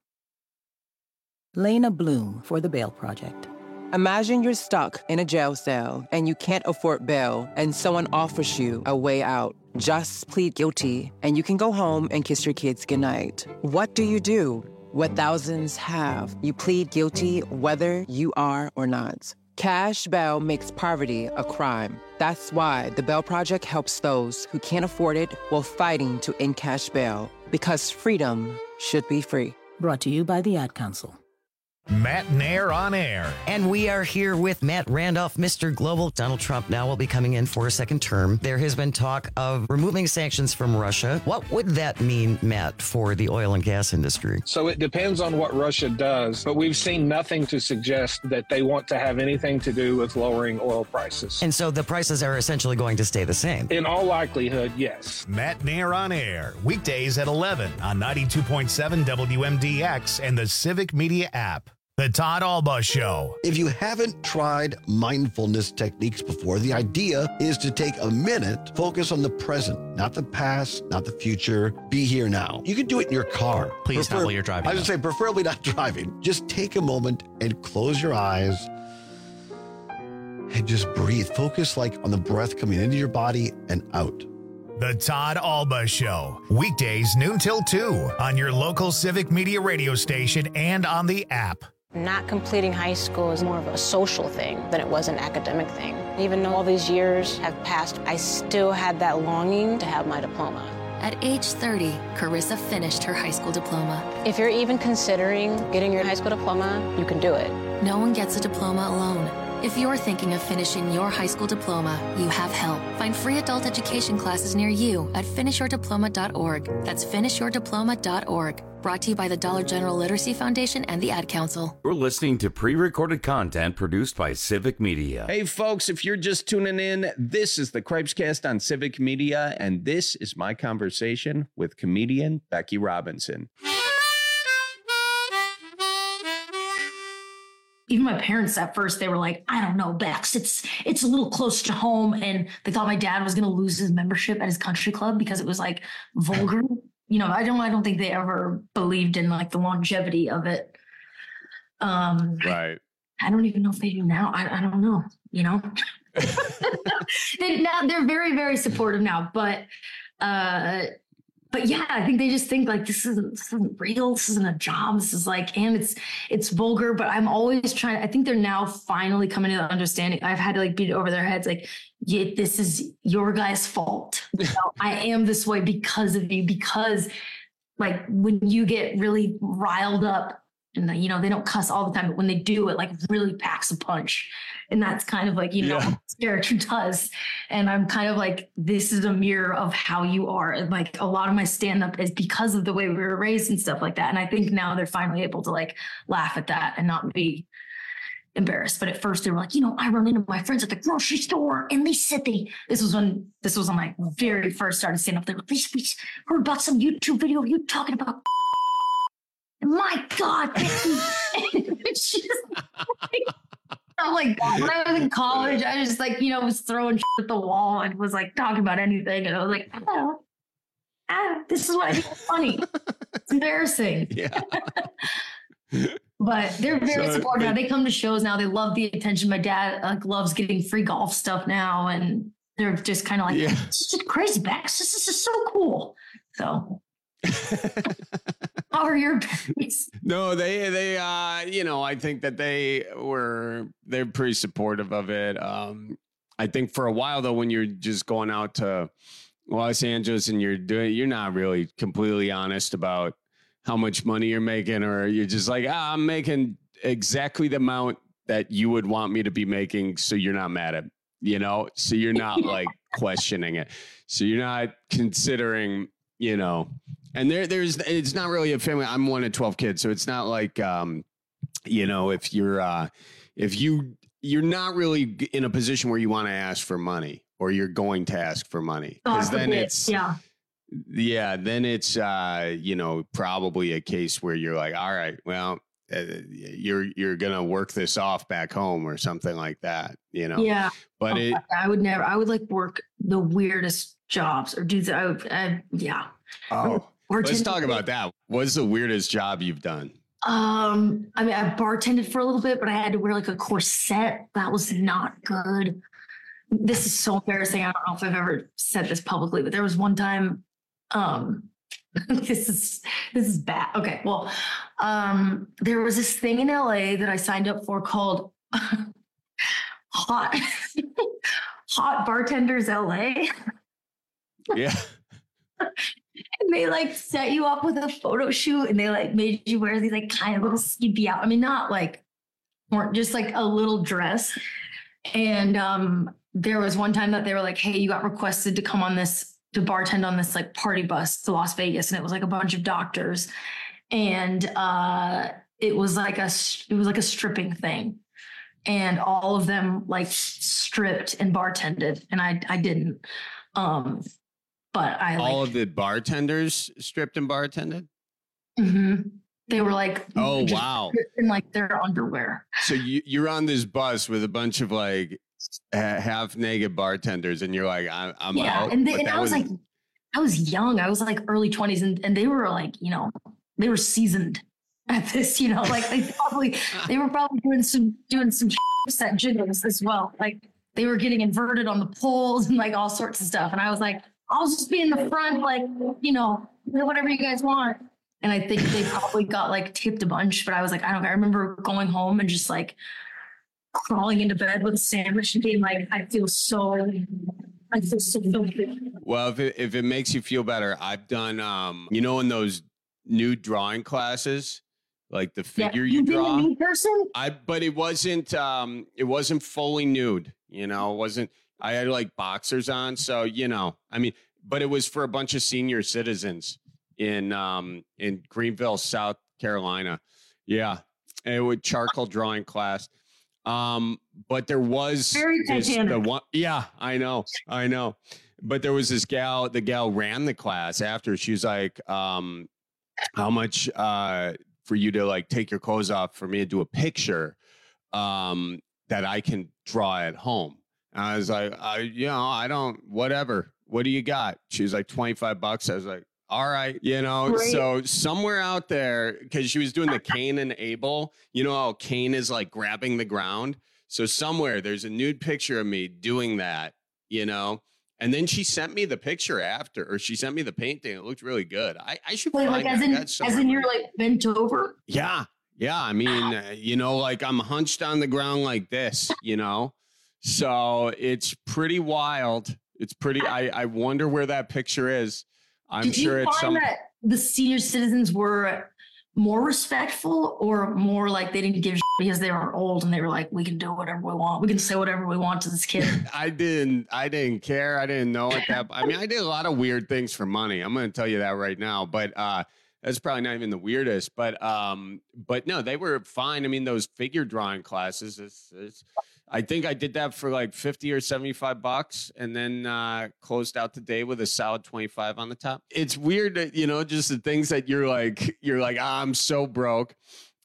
Speaker 22: Lena Bloom for the Bail Project.
Speaker 23: Imagine you're stuck in a jail cell and you can't afford bail and someone offers you a way out. Just plead guilty and you can go home and kiss your kids goodnight. What do? What thousands have. You plead guilty whether you are or not. Cash bail makes poverty a crime. That's why the Bail Project helps those who can't afford it while fighting to end cash bail. Because freedom should be free.
Speaker 22: Brought to you by the Ad Council.
Speaker 1: Matt Nair on air.
Speaker 24: And we are here with Matt Randolph, Mr. Global. Donald Trump now will be coming in for a second term. There has been talk of removing sanctions from Russia. What would that mean, Matt, for the oil and gas industry?
Speaker 25: So it depends on what Russia does, but we've seen nothing to suggest that they want to have anything to do with lowering oil prices.
Speaker 24: And so the prices are essentially going to stay the same?
Speaker 25: In all likelihood, yes.
Speaker 1: Matt Nair on air, weekdays at 11 on 92.7 WMDX and the Civic Media app. The Todd Alba Show.
Speaker 26: If you haven't tried mindfulness techniques before, the idea is to take a minute, focus on the present, not the past, not the future. Be here now. You can do it in your car.
Speaker 27: Please not while you're driving.
Speaker 26: I would say preferably not driving. Just take a moment and close your eyes and just breathe. Focus on the breath coming into your body and out.
Speaker 1: The Todd Alba Show. Weekdays noon till 2 on your local Civic Media radio station and on the app.
Speaker 28: Not completing high school is more of a social thing than it was an academic thing. Even though all these years have passed, I still had that longing to have my diploma.
Speaker 4: At age 30, Carissa finished her high school diploma.
Speaker 28: If you're even considering getting your high school diploma, you can do it.
Speaker 4: No one gets a diploma alone. If you're thinking of finishing your high school diploma, you have help. Find free adult education classes near you at finishyourdiploma.org. That's finishyourdiploma.org. Brought to you by the Dollar General Literacy Foundation and the Ad Council.
Speaker 14: We're listening to pre-recorded content produced by Civic Media.
Speaker 15: Hey, folks, if you're just tuning in, this is the Cripescast on Civic Media, and this is my conversation with comedian Becky Robinson.
Speaker 16: Even my parents at first, they were like, I don't know, Bex, it's a little close to home. And they thought my dad was going to lose his membership at his country club because it was like vulgar. You know, I don't think they ever believed in like the longevity of it.
Speaker 17: Right.
Speaker 16: I don't even know if they do now. I don't know, you know. They're very, very supportive now, but yeah, I think they just think like this isn't real. This isn't a job. This is like, and it's vulgar. But I'm always trying. I think they're now finally coming to the understanding. I've had to like beat it over their heads. Like, yeah, this is your guys' fault. You know, I am this way because of you. Because like when you get really riled up, and you know they don't cuss all the time, but when they do, it like really packs a punch. And that's kind of like, you know, what this character does. And I'm kind of like, this is a mirror of how you are. And like a lot of my stand-up is because of the way we were raised and stuff like that. And I think now they're finally able to like laugh at that and not be embarrassed. But at first they were like, you know, I run into my friends at the grocery store and they said this was when I very first started stand-up. They were like, we heard about some YouTube video of you talking about my God. It's just I'm like, when I was in college, I just like, you know, was throwing shit at the wall and was like talking about anything. And I was like, this is what I think is funny. It's embarrassing.
Speaker 17: Yeah.
Speaker 16: But they're very supportive now. They come to shows now. They love the attention. My dad like loves getting free golf stuff now. And they're just kind of like, this is just crazy, Bex. This is so cool. So how are your parents?
Speaker 17: No, they you know, I think that they're pretty supportive of it. I think for a while though, when you're just going out to Los Angeles and you're not really completely honest about how much money you're making, or you're just like, I'm making exactly the amount that you would want me to be making. So you're not mad at, you know, so you're not like questioning it. So you're not considering, you know, and it's not really a family. I'm one of 12 kids. So it's not like, you know, if you're not really in a position where you want to ask for money or you're going to ask for money. Because then it's, then it's, you know, probably a case where you're like, all right, well, you're going to work this off back home or something like that, you know?
Speaker 16: Yeah.
Speaker 17: But
Speaker 16: I would like work the weirdest jobs or do that. Yeah.
Speaker 17: Oh, let's talk about that. What's the weirdest job you've done?
Speaker 16: I mean, I bartended for a little bit, but I had to wear like a corset. That was not good. This is so embarrassing. I don't know if I've ever said this publicly, but there was one time, this is bad. Okay. Well, there was this thing in LA that I signed up for called Hot Bartenders LA.
Speaker 17: Yeah.
Speaker 16: And they like set you up with a photo shoot and they like made you wear these like kind of little skimpy out. I mean, not like, just like a little dress. And there was one time that they were like, hey, you got requested to come on this, to bartend on this like party bus to Las Vegas. And it was like a bunch of doctors. And it was like a stripping thing. And all of them like stripped and bartended. And I didn't. But all
Speaker 17: of the bartenders stripped and bartended.
Speaker 16: Mm-hmm. They were like,
Speaker 17: oh wow,
Speaker 16: in like their underwear.
Speaker 17: So you're on this bus with a bunch of like half naked bartenders, and you're like, I'm out.
Speaker 16: And I was like, I was young. I was like early 20s, and they were like, you know, they were seasoned at this, you know, like they were probably doing some set jiggles as well. Like they were getting inverted on the poles and like all sorts of stuff. And I was like, I'll just be in the front, like, you know, whatever you guys want. And I think they probably got like tipped a bunch, but I was like, I don't know. I remember going home and just like crawling into bed with a sandwich and being like, I feel so filthy.
Speaker 17: Well, if it makes you feel better, I've done, in those nude drawing classes, like the figure you draw.
Speaker 16: Been a nude person?
Speaker 17: But it wasn't fully nude. It wasn't. I had like boxers on, so but it was for a bunch of senior citizens in Greenville, South Carolina. Yeah, it was charcoal drawing class. But there was the one. Yeah, I know. But there was this gal. The gal ran the class after. She was like, "How much for you to like take your clothes off for me to do a picture that I can draw at home?" And I was like, I don't. Whatever. What do you got? She was like $25. I was like, all right, Great. So somewhere out there, because she was doing the Cain and Abel, how Cain is like grabbing the ground. So somewhere there's a nude picture of me doing that, and then she sent me the picture after, or she sent me the painting. It looked really good. I should find
Speaker 16: like as in you're like bent over.
Speaker 17: Yeah. I mean, like I'm hunched on the ground like this, so it's pretty wild. It's pretty. I wonder where that picture is. I'm sure it's some.
Speaker 16: That the senior citizens were more respectful, or more like they didn't give a shit because they were old and they were like, we can do whatever we want. We can say whatever we want to this kid.
Speaker 17: I didn't care. I didn't know it. I mean, I did a lot of weird things for money. I'm going to tell you that right now. But that's probably not even the weirdest. But no, they were fine. I mean, those figure drawing classes. I think I did that for like $50 or $75 and then closed out the day with a solid 25 on the top. It's weird that, just the things that you're like, I'm so broke.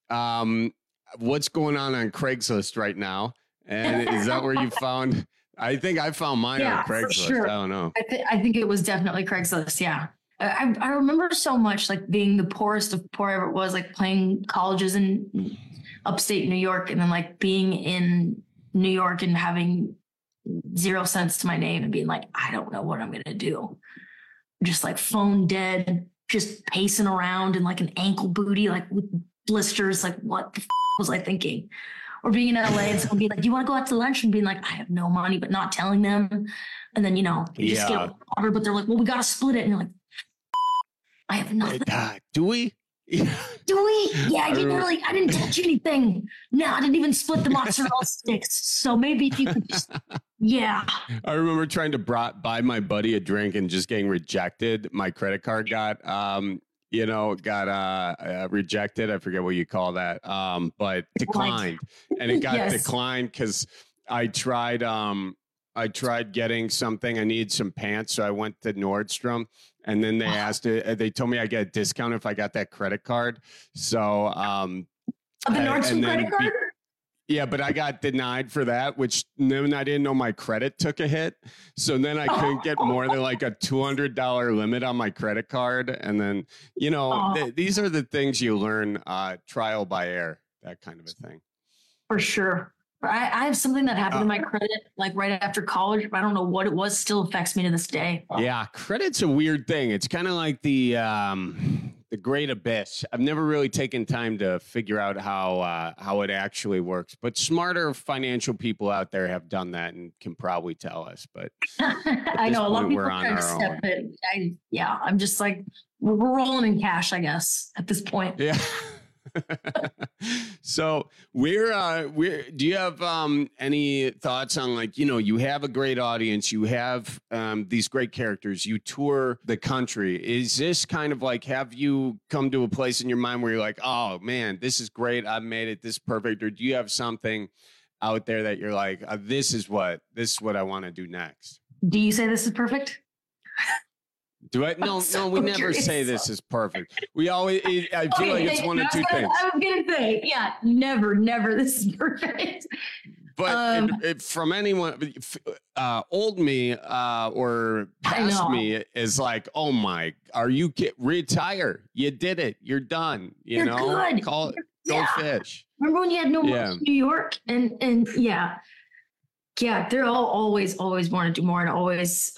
Speaker 17: What's going on Craigslist right now? And is that where you found? I think I found mine on Craigslist. Sure. I don't know.
Speaker 16: I think it was definitely Craigslist. Yeah. I remember so much like being the poorest of poor I ever was, like playing colleges in upstate New York, and then like being in New York and having 0 cents to my name and being like, I don't know what I'm going to do. Just like phone dead, just pacing around in like an ankle booty, like with blisters. Like what the was I thinking? Or being in LA and someone being like, do you want to go out to lunch? And being like, I have no money, but not telling them. And then, you just get water, but they're like, well, we got to split it. And you're like, I have nothing.
Speaker 17: Do we?
Speaker 16: Do we? Yeah, I didn't touch anything. No, I didn't even split the mozzarella sticks. So maybe if you could just, yeah.
Speaker 17: I remember trying to buy my buddy a drink and just getting rejected. My credit card got rejected. I forget what you call that, but declined. And it got declined because I tried getting something. I needed some pants, so I went to Nordstrom. And then they told me I get a discount if I got that credit card. So,
Speaker 16: the Nordstrom credit card?
Speaker 17: Yeah, but I got denied for that, which then I didn't know my credit took a hit. So then I couldn't get more than like a $200 limit on my credit card. And then, these are the things you learn trial by error, that kind of a thing.
Speaker 16: For sure. I have something that happened to my credit like right after college, but I don't know what it was. Still affects me to this day.
Speaker 17: Yeah, credit's a weird thing. It's kind of like the great abyss. I've never really taken time to figure out how it actually works. But smarter financial people out there have done that and can probably tell us. But
Speaker 16: I know a lot of people trying to step in. I'm just like we're rolling in cash, I guess, at this point.
Speaker 17: Yeah. So do you have any thoughts on like, you have a great audience, you have these great characters, you tour the country. Is this kind of like, have you come to a place in your mind where you're like, oh man, this is great, I've made it, this is perfect? Or do you have something out there that you're like, this is what I want to do next?
Speaker 16: Do you say this is perfect?
Speaker 17: Do I? No, we never say this is perfect. We always, I feel like it's one of two things.
Speaker 16: I was going to say, yeah, never this is perfect.
Speaker 17: But from anyone, old me or past me is like, oh my, are you retire? You did it. You're done. You're good. Call it, go fish.
Speaker 16: Remember when you had no more in New York? And yeah, they're always want to do more and always,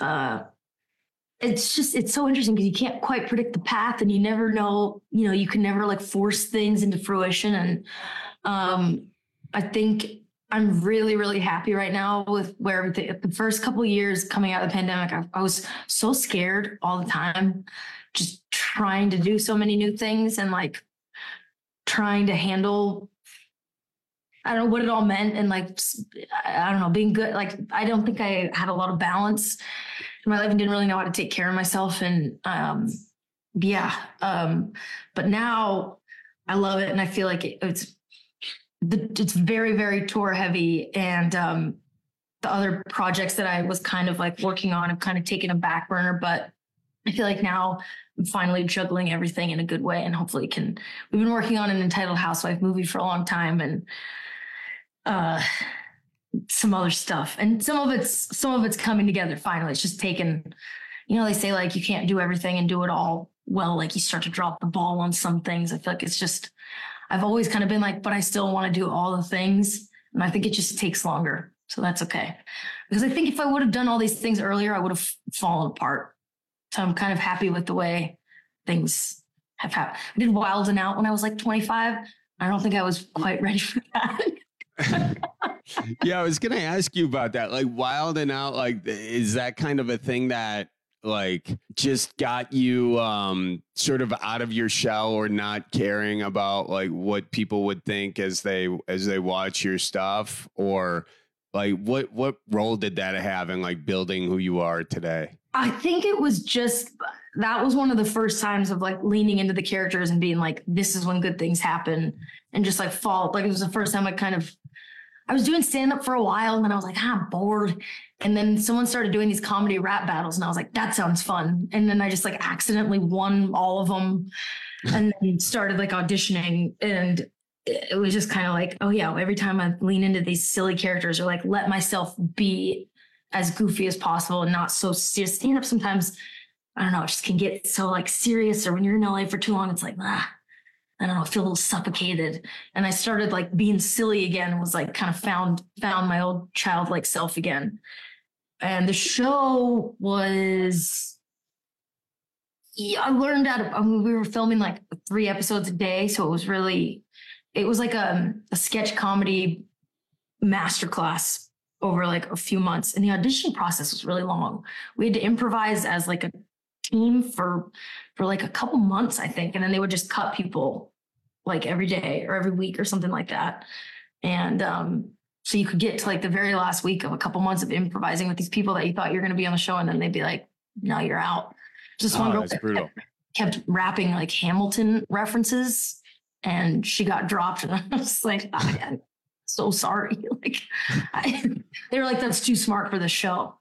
Speaker 16: it's so interesting because you can't quite predict the path and you never know, you can never like force things into fruition. And I think I'm really, really happy right now with where everything, the first couple of years coming out of the pandemic, I was so scared all the time, just trying to do so many new things and like trying to handle, I don't know what it all meant. And like, I don't know, being good. Like, I don't think I had a lot of balance in my life and didn't really know how to take care of myself. And but now I love it. And I feel like it's very, very tour heavy. And the other projects that I was kind of like working on have kind of taken a back burner, but I feel like now I'm finally juggling everything in a good way. And hopefully we've been working on an Entitled Housewife movie for a long time, and some other stuff. And some of it's coming together finally. It's just taken, they say like you can't do everything and do it all well. Like you start to drop the ball on some things. I feel like it's just, I've always kind of been like, but I still want to do all the things. And I think it just takes longer. So that's okay. Because I think if I would have done all these things earlier, I would have fallen apart. So I'm kind of happy with the way things have happened. I did Wild and Out when I was like 25. I don't think I was quite ready for that.
Speaker 17: Yeah, I was going to ask you about that. Like Wild and Out, like, is that kind of a thing that like just got you sort of out of your shell or not caring about like what people would think as they watch your stuff? Or like what role did that have in like building who you are today?
Speaker 16: I think it was just, that was one of the first times of like leaning into the characters and being like, this is when good things happen, and just like fall. Like it was the first time I was doing stand up for a while, and then I was like, I'm bored. And then someone started doing these comedy rap battles, and I was like, that sounds fun. And then I just like accidentally won all of them, and then started like auditioning. And it was just kind of like, oh yeah, every time I lean into these silly characters or like let myself be as goofy as possible and not so serious. Stand up sometimes, I don't know, it just can get so like serious, or when you're in LA for too long, it's like, I don't know, I feel a little suffocated. And I started like being silly again, was like kind of found my old childlike self again. And the show was, I learned we were filming like 3 episodes a day. So it was like a sketch comedy masterclass over like a few months. And the audition process was really long. We had to improvise as like a team for like a couple months, I think. And then they would just cut people like every day or every week or something like that. And so you could get to like the very last week of a couple months of improvising with these people that you thought you're going to be on the show. And then they'd be like, no, you're out. Just one girl kept rapping like Hamilton references, and she got dropped. And I was like, I'm so sorry. Like they were like, that's too smart for the show.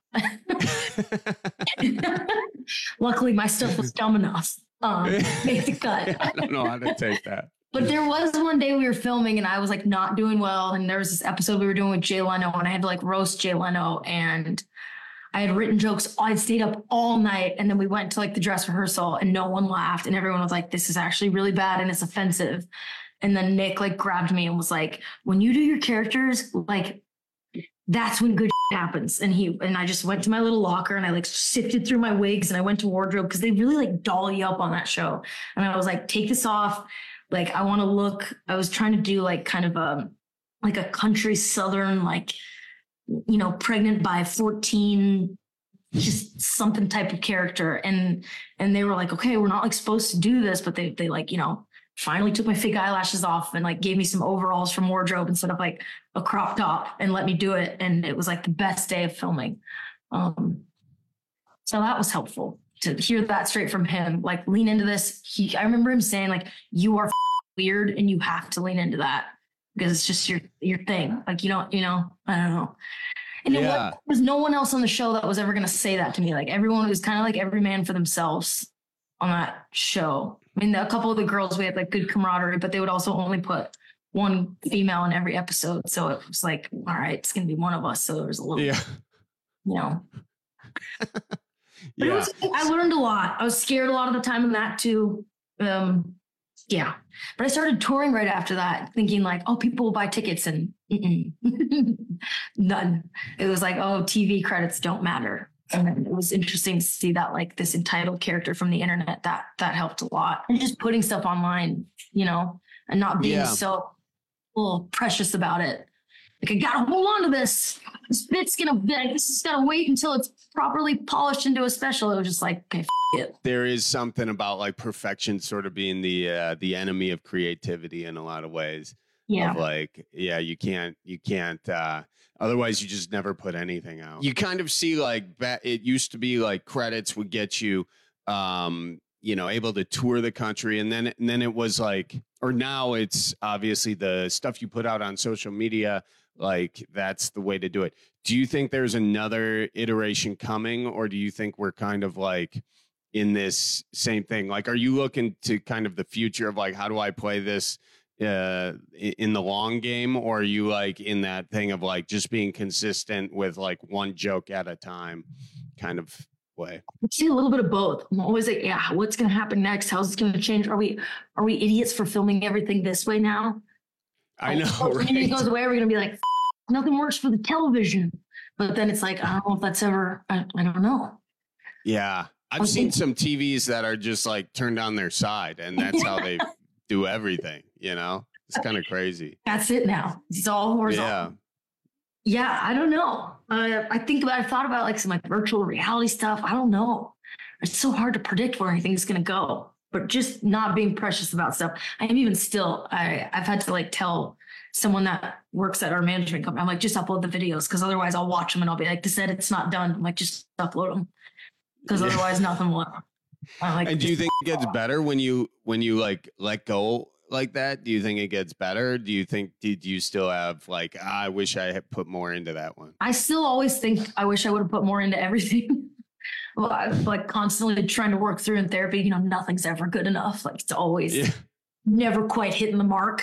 Speaker 16: Luckily my stuff was dumb enough. Made the cut.
Speaker 17: I don't know how to take that.
Speaker 16: But there was one day we were filming and I was like not doing well. And there was this episode we were doing with Jay Leno, and I had to like roast Jay Leno, and I had written jokes. I'd stayed up all night, and then we went to like the dress rehearsal and no one laughed. And everyone was like, this is actually really bad and it's offensive. And then Nick like grabbed me and was like, when you do your characters, like that's when good happens. And I just went to my little locker and I like sifted through my wigs and I went to wardrobe, because they really like doll you up on that show. And I was like, take this off. Like, I want to look, I was trying to do like kind of like a country Southern, like, pregnant by 14, just something type of character. And they were like, okay, we're not like supposed to do this, but they like, finally took my fake eyelashes off and like gave me some overalls from wardrobe instead of like a crop top and let me do it. And it was like the best day of filming. So that was helpful to hear that straight from him, like lean into this. I remember him saying like, you are weird and you have to lean into that because it's just your thing. Like, I don't know. And there was no one else on the show that was ever going to say that to me. Like everyone was kind of like every man for themselves on that show. I mean, a couple of the girls, we had like good camaraderie, but they would also only put one female in every episode. So it was like, all right, it's going to be one of us. So there was a little, I learned a lot. I was scared a lot of the time in that too. But I started touring right after that, thinking like, oh, people will buy tickets, and none. It was like, oh, TV credits don't matter. And it was interesting to see that like this entitled character from the internet, that helped a lot. And just putting stuff online, and not being so precious about it. Like, I gotta hold on to this. This is gotta wait until it's properly polished into a special. It was just like, okay, it.
Speaker 17: There is something about like perfection sort of being the enemy of creativity in a lot of ways.
Speaker 16: Yeah.
Speaker 17: Of like, yeah, you can't, otherwise you just never put anything out. You kind of see like, it used to be like credits would get you, able to tour the country. And then it was like, or now it's obviously the stuff you put out on social media, like that's the way to do it. Do you think there's another iteration coming, or do you think we're kind of like in this same thing? Like, are you looking to kind of the future of like, how do I play this in the long game, or are you like in that thing of like just being consistent with like one joke at a time kind of way?
Speaker 16: I see a little bit of both. I'm always like, yeah, what's going to happen next? How's it going to change? Are we idiots for filming everything this way now?
Speaker 17: I know. Right?
Speaker 16: When it goes away, we're going to be like, nothing works for the television. But then it's like, I don't know if that's ever, I don't know.
Speaker 17: Yeah. I've seen some TVs that are just like turned on their side, and that's how they do everything, It's kind of crazy.
Speaker 16: That's it now. It's all horizontal. Yeah, I don't know. I've thought about like some like virtual reality stuff. I don't know. It's so hard to predict where anything's going to go, but just not being precious about stuff. I am even still, I've had to like tell someone that works at our management company, I'm like, just upload the videos, because otherwise I'll watch them and I'll be like, this edit's not done. I'm like, just upload them, because otherwise nothing will.
Speaker 17: And do you think it gets better when you like let go like that? Do you think it gets better? Do you think, did you still have like, I wish I had put more into that one?
Speaker 16: I still always think I wish I would have put more into everything. Well, I'm like constantly trying to work through in therapy. Nothing's ever good enough. Like it's always never quite hitting the mark.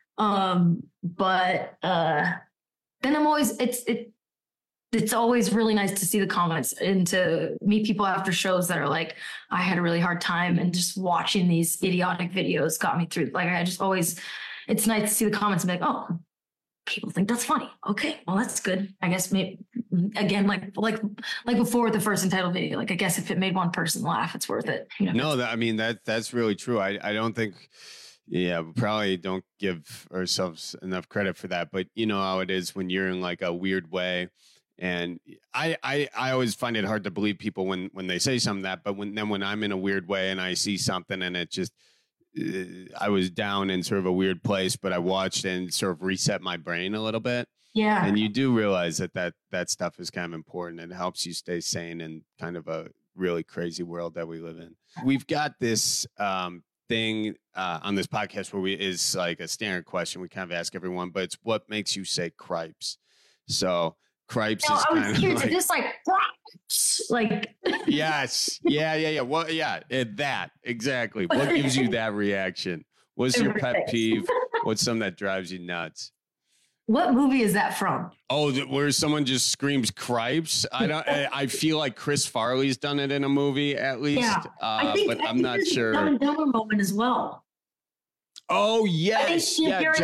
Speaker 16: But then I'm always, it's always really nice to see the comments and to meet people after shows that are like, I had a really hard time, and just watching these idiotic videos got me through. Like, I just always, it's nice to see the comments and be like, oh, people think that's funny. Okay, well, that's good. I guess maybe, again, like before the first entitled video, like, I guess if it made one person laugh, it's worth it.
Speaker 17: No, that's really true. I don't think, we probably don't give ourselves enough credit for that, but you know how it is when you're in like a weird way. And I always find it hard to believe people when they say something that, but when I'm in a weird way and I see something and it just, I was down in sort of a weird place, but I watched and sort of reset my brain a little bit.
Speaker 16: Yeah.
Speaker 17: And you do realize that stuff is kind of important, and it helps you stay sane in kind of a really crazy world that we live in. We've got this thing on this podcast where is like a standard question we kind of ask everyone, but it's what makes you say cripes? So cripes is kind of like,
Speaker 16: just like cripes, like
Speaker 17: yes, yeah. Well, that exactly. What gives you that reaction? What's your pet peeve? What's something that drives you nuts?
Speaker 16: What movie is that from?
Speaker 17: Oh, where someone just screams cripes? I feel like Chris Farley's done it in a movie at least. Yeah, but I'm not sure.
Speaker 16: Dumb and Dumber moment as well.
Speaker 17: Oh yes,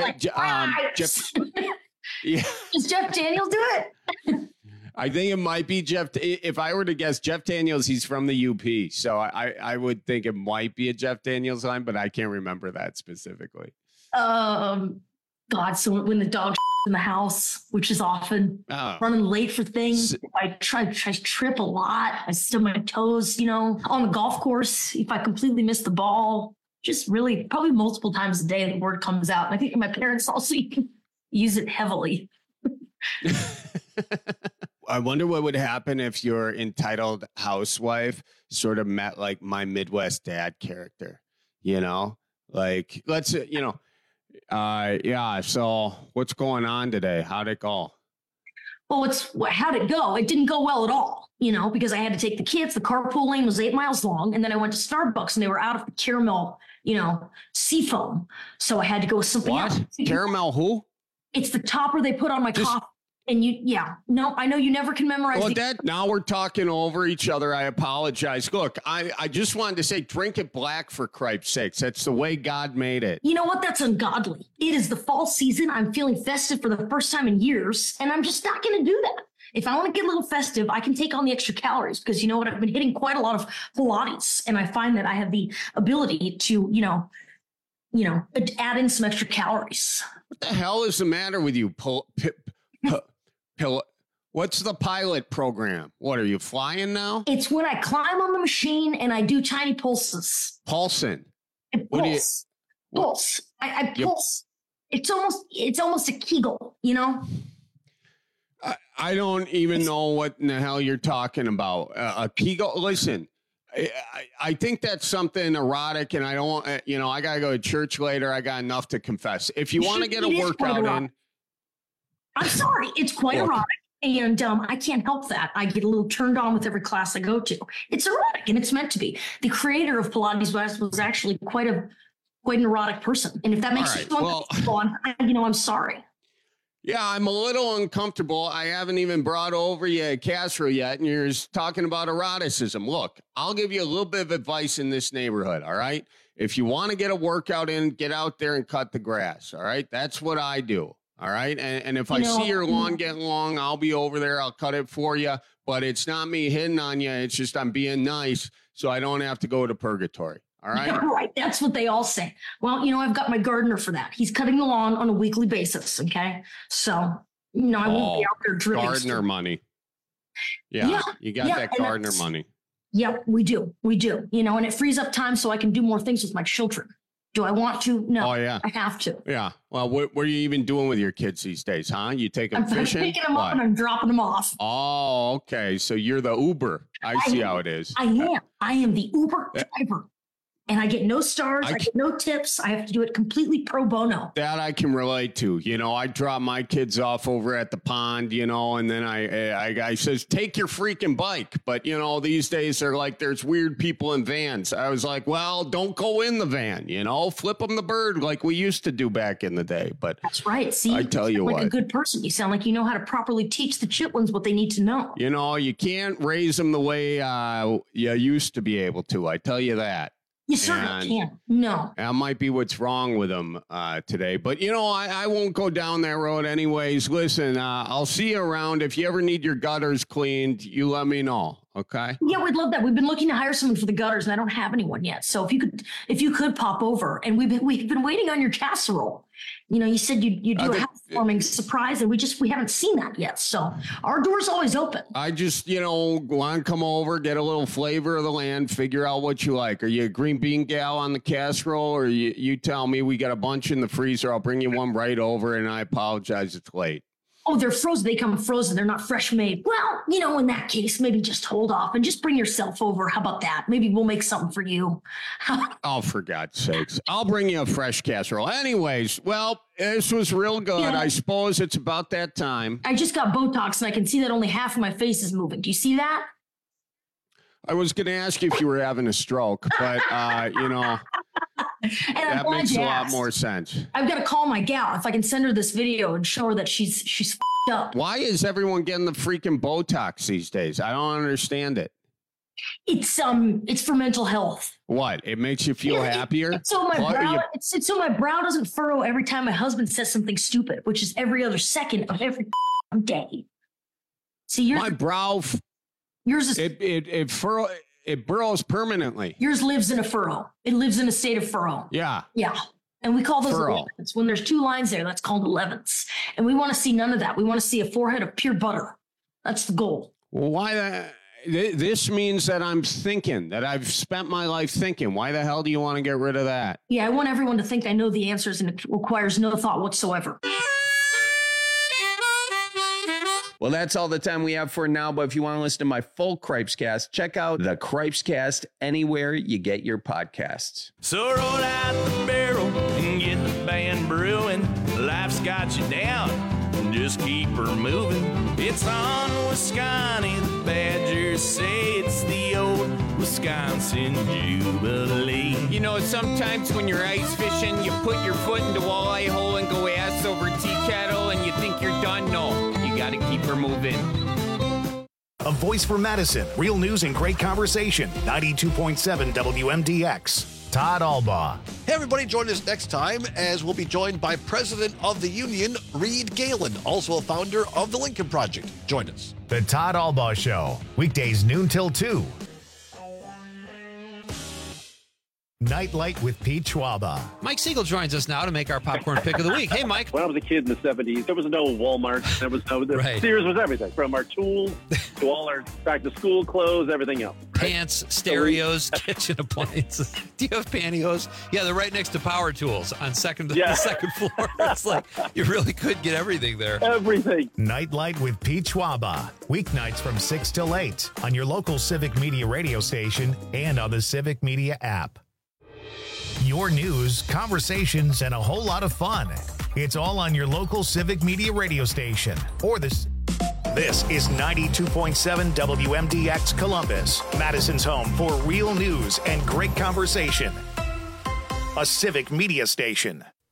Speaker 16: Jeff. Yeah. Does Jeff Daniels do it?
Speaker 17: I think it might be Jeff. If I were to guess, Jeff Daniels, he's from the UP. So I would think it might be a Jeff Daniels line, but I can't remember that specifically.
Speaker 16: God, so when the dog in the house, which is often running late for things, I try to trip a lot. I stub my toes, on the golf course. If I completely miss the ball, just really probably multiple times a day, the word comes out. And I think my parents also use it heavily.
Speaker 17: I wonder what would happen if your entitled housewife sort of met like my Midwest dad character, like let's, so what's going on today? How'd it go?
Speaker 16: Well, how'd it go? It didn't go well at all, because I had to take the kids. The carpool lane was 8 miles long. And then I went to Starbucks and they were out of the caramel, seafoam. So I had to go with something else.
Speaker 17: Caramel who?
Speaker 16: It's the topper they put on my coffee. And I know you never can memorize.
Speaker 17: Well, now we're talking over each other. I apologize. Look, I just wanted to say, drink it black for Christ's sakes. That's the way God made it.
Speaker 16: You know what? That's ungodly. It is the fall season. I'm feeling festive for the first time in years, and I'm just not going to do that. If I want to get a little festive, I can take on the extra calories, because you know what? I've been hitting quite a lot of Pilates, and I find that I have the ability to, add in some extra calories.
Speaker 17: What the hell is the matter with you? What's the pilot program? What, are you flying now?
Speaker 16: It's when I climb on the machine and I do tiny pulses.
Speaker 17: Pulsing.
Speaker 16: Pulse. Pulse. I pulse. It's almost a Kegel, you know?
Speaker 17: I don't even know what in the hell you're talking about. A Kegel. Listen, I think that's something erotic, and I don't, I got to go to church later. I got enough to confess. If you want to get a workout in.
Speaker 16: I'm sorry. It's quite erotic. And I can't help that. I get a little turned on with every class I go to. It's erotic, and it's meant to be. The creator of Pilates was actually quite an erotic person. And if that makes you uncomfortable, I'm sorry.
Speaker 17: Yeah, I'm a little uncomfortable. I haven't even brought over you Castro yet, and you're just talking about eroticism. Look, I'll give you a little bit of advice in this neighborhood, all right? If you want to get a workout in, get out there and cut the grass, all right? That's what I do. All right. And if I see your lawn getting long, I'll be over there. I'll cut it for you. But it's not me hitting on you. It's just I'm being nice so I don't have to go to purgatory. All right.
Speaker 16: Yeah, right. That's what they all say. Well, I've got my gardener for that. He's cutting the lawn on a weekly basis. Okay. So, I won't be out there dripping.
Speaker 17: Gardener money. Yeah. You got that gardener money.
Speaker 16: Yep, we do. And it frees up time so I can do more things with my children. Do I want to? No. Oh, yeah. I have to.
Speaker 17: Yeah. Well, what are you even doing with your kids these days, huh? You take them fishing?
Speaker 16: I'm picking them up and I'm dropping them off.
Speaker 17: Oh, okay. So you're the Uber. I see how it is.
Speaker 16: I am. I am the Uber driver. And I get no stars. I get no tips. I have to do it completely pro bono.
Speaker 17: That I can relate to. I drop my kids off over at the pond, and then I says, take your freaking bike. But, these days they're like, there's weird people in vans. I was like, well, don't go in the van, flip them the bird like we used to do back in the day. But
Speaker 16: that's right. See,
Speaker 17: I tell you
Speaker 16: like a good person. You sound like you know how to properly teach the chitlins what they need to know.
Speaker 17: You can't raise them the way you used to be able to. I tell you that.
Speaker 16: You certainly can't. No.
Speaker 17: That might be what's wrong with them today. But, I won't go down that road anyways. Listen, I'll see you around. If you ever need your gutters cleaned, you let me know. Okay.
Speaker 16: Yeah, we'd love that. We've been looking to hire someone for the gutters, and I don't have anyone yet. So if you could pop over, and we've been waiting on your casserole. You said you do a housewarming surprise, and we haven't seen that yet. So our door's always open.
Speaker 17: I just want to come over, get a little flavor of the land, figure out what you like. Are you a green bean gal on the casserole, or you tell me we got a bunch in the freezer? I'll bring you one right over, and I apologize it's late.
Speaker 16: Oh, they're frozen. They come frozen. They're not fresh made. Well, in that case, maybe just hold off and just bring yourself over. How about that? Maybe we'll make something for you.
Speaker 17: Oh, for God's sakes. I'll bring you a fresh casserole. Anyways, well, this was real good. I suppose it's about that time.
Speaker 16: I just got Botox, and I can see that only half of my face is moving. Do you see that?
Speaker 17: I was going to ask you if you were having a stroke, but, that makes a lot more sense.
Speaker 16: I've got to call my gal if I can send her this video and show her that she's f***ed up.
Speaker 17: Why is everyone getting the freaking Botox these days? I don't understand it.
Speaker 16: It's for mental health.
Speaker 17: What? It makes you feel happier?
Speaker 16: It's so my brow doesn't furrow every time my husband says something stupid, which is every other second of every day. See,
Speaker 17: my brow.
Speaker 16: Yours is
Speaker 17: it burrows permanently.
Speaker 16: Yours lives in a furrow. It lives in a state of furrow.
Speaker 17: Yeah.
Speaker 16: Yeah. And we call those 11s. When there's 2 lines there, that's called 11s. And we want to see none of that. We want to see a forehead of pure butter. That's the goal.
Speaker 17: Well, why this means that I'm thinking, that I've spent my life thinking. Why the hell do you want to get rid of that?
Speaker 16: Yeah, I want everyone to think I know the answers, and it requires no thought whatsoever.
Speaker 15: Well, that's all the time we have for now. But if you want to listen to my full Cripescast, check out the Cripescast anywhere you get your podcasts.
Speaker 5: So roll out the barrel and get the band brewing. Life's got you down, just keep her moving. It's on Wisconsin. The Badgers say it's the old Wisconsin Jubilee.
Speaker 6: Sometimes when you're ice fishing, you put your foot in the walleye hole and go ass over tea kettle, and you think you're done. No. Got to keep her moving.
Speaker 1: A voice for Madison. Real news and great conversation. 92.7 WMDX. Todd Albaugh.
Speaker 7: Hey, everybody, join us next time as we'll be joined by President of the Union, Reed Galen, also a founder of the Lincoln Project. Join us.
Speaker 1: The Todd Albaugh Show. Weekdays noon till 2. Nightlight with Pete Schwaba.
Speaker 2: Mike Siegel joins us now to make our popcorn pick of the week. Hey, Mike.
Speaker 3: When I was a kid in the 70s, there was no Walmart. There was no
Speaker 2: Right.
Speaker 3: Sears was everything, from our tools to all our back-to-school clothes, everything else.
Speaker 2: Pants, stereos, kitchen appliances. Do you have pantyhose? Yeah, they're right next to power tools on the second floor. It's like you really could get everything there.
Speaker 3: Everything.
Speaker 1: Nightlight with Pete Schwaba. Weeknights from 6 till 8 on your local Civic Media radio station and on the Civic Media app. Your news, conversations, and a whole lot of fun. It's all on your local Civic Media radio station or this. This is 92.7 WMDX Columbus, Madison's home for real news and great conversation. A Civic Media station.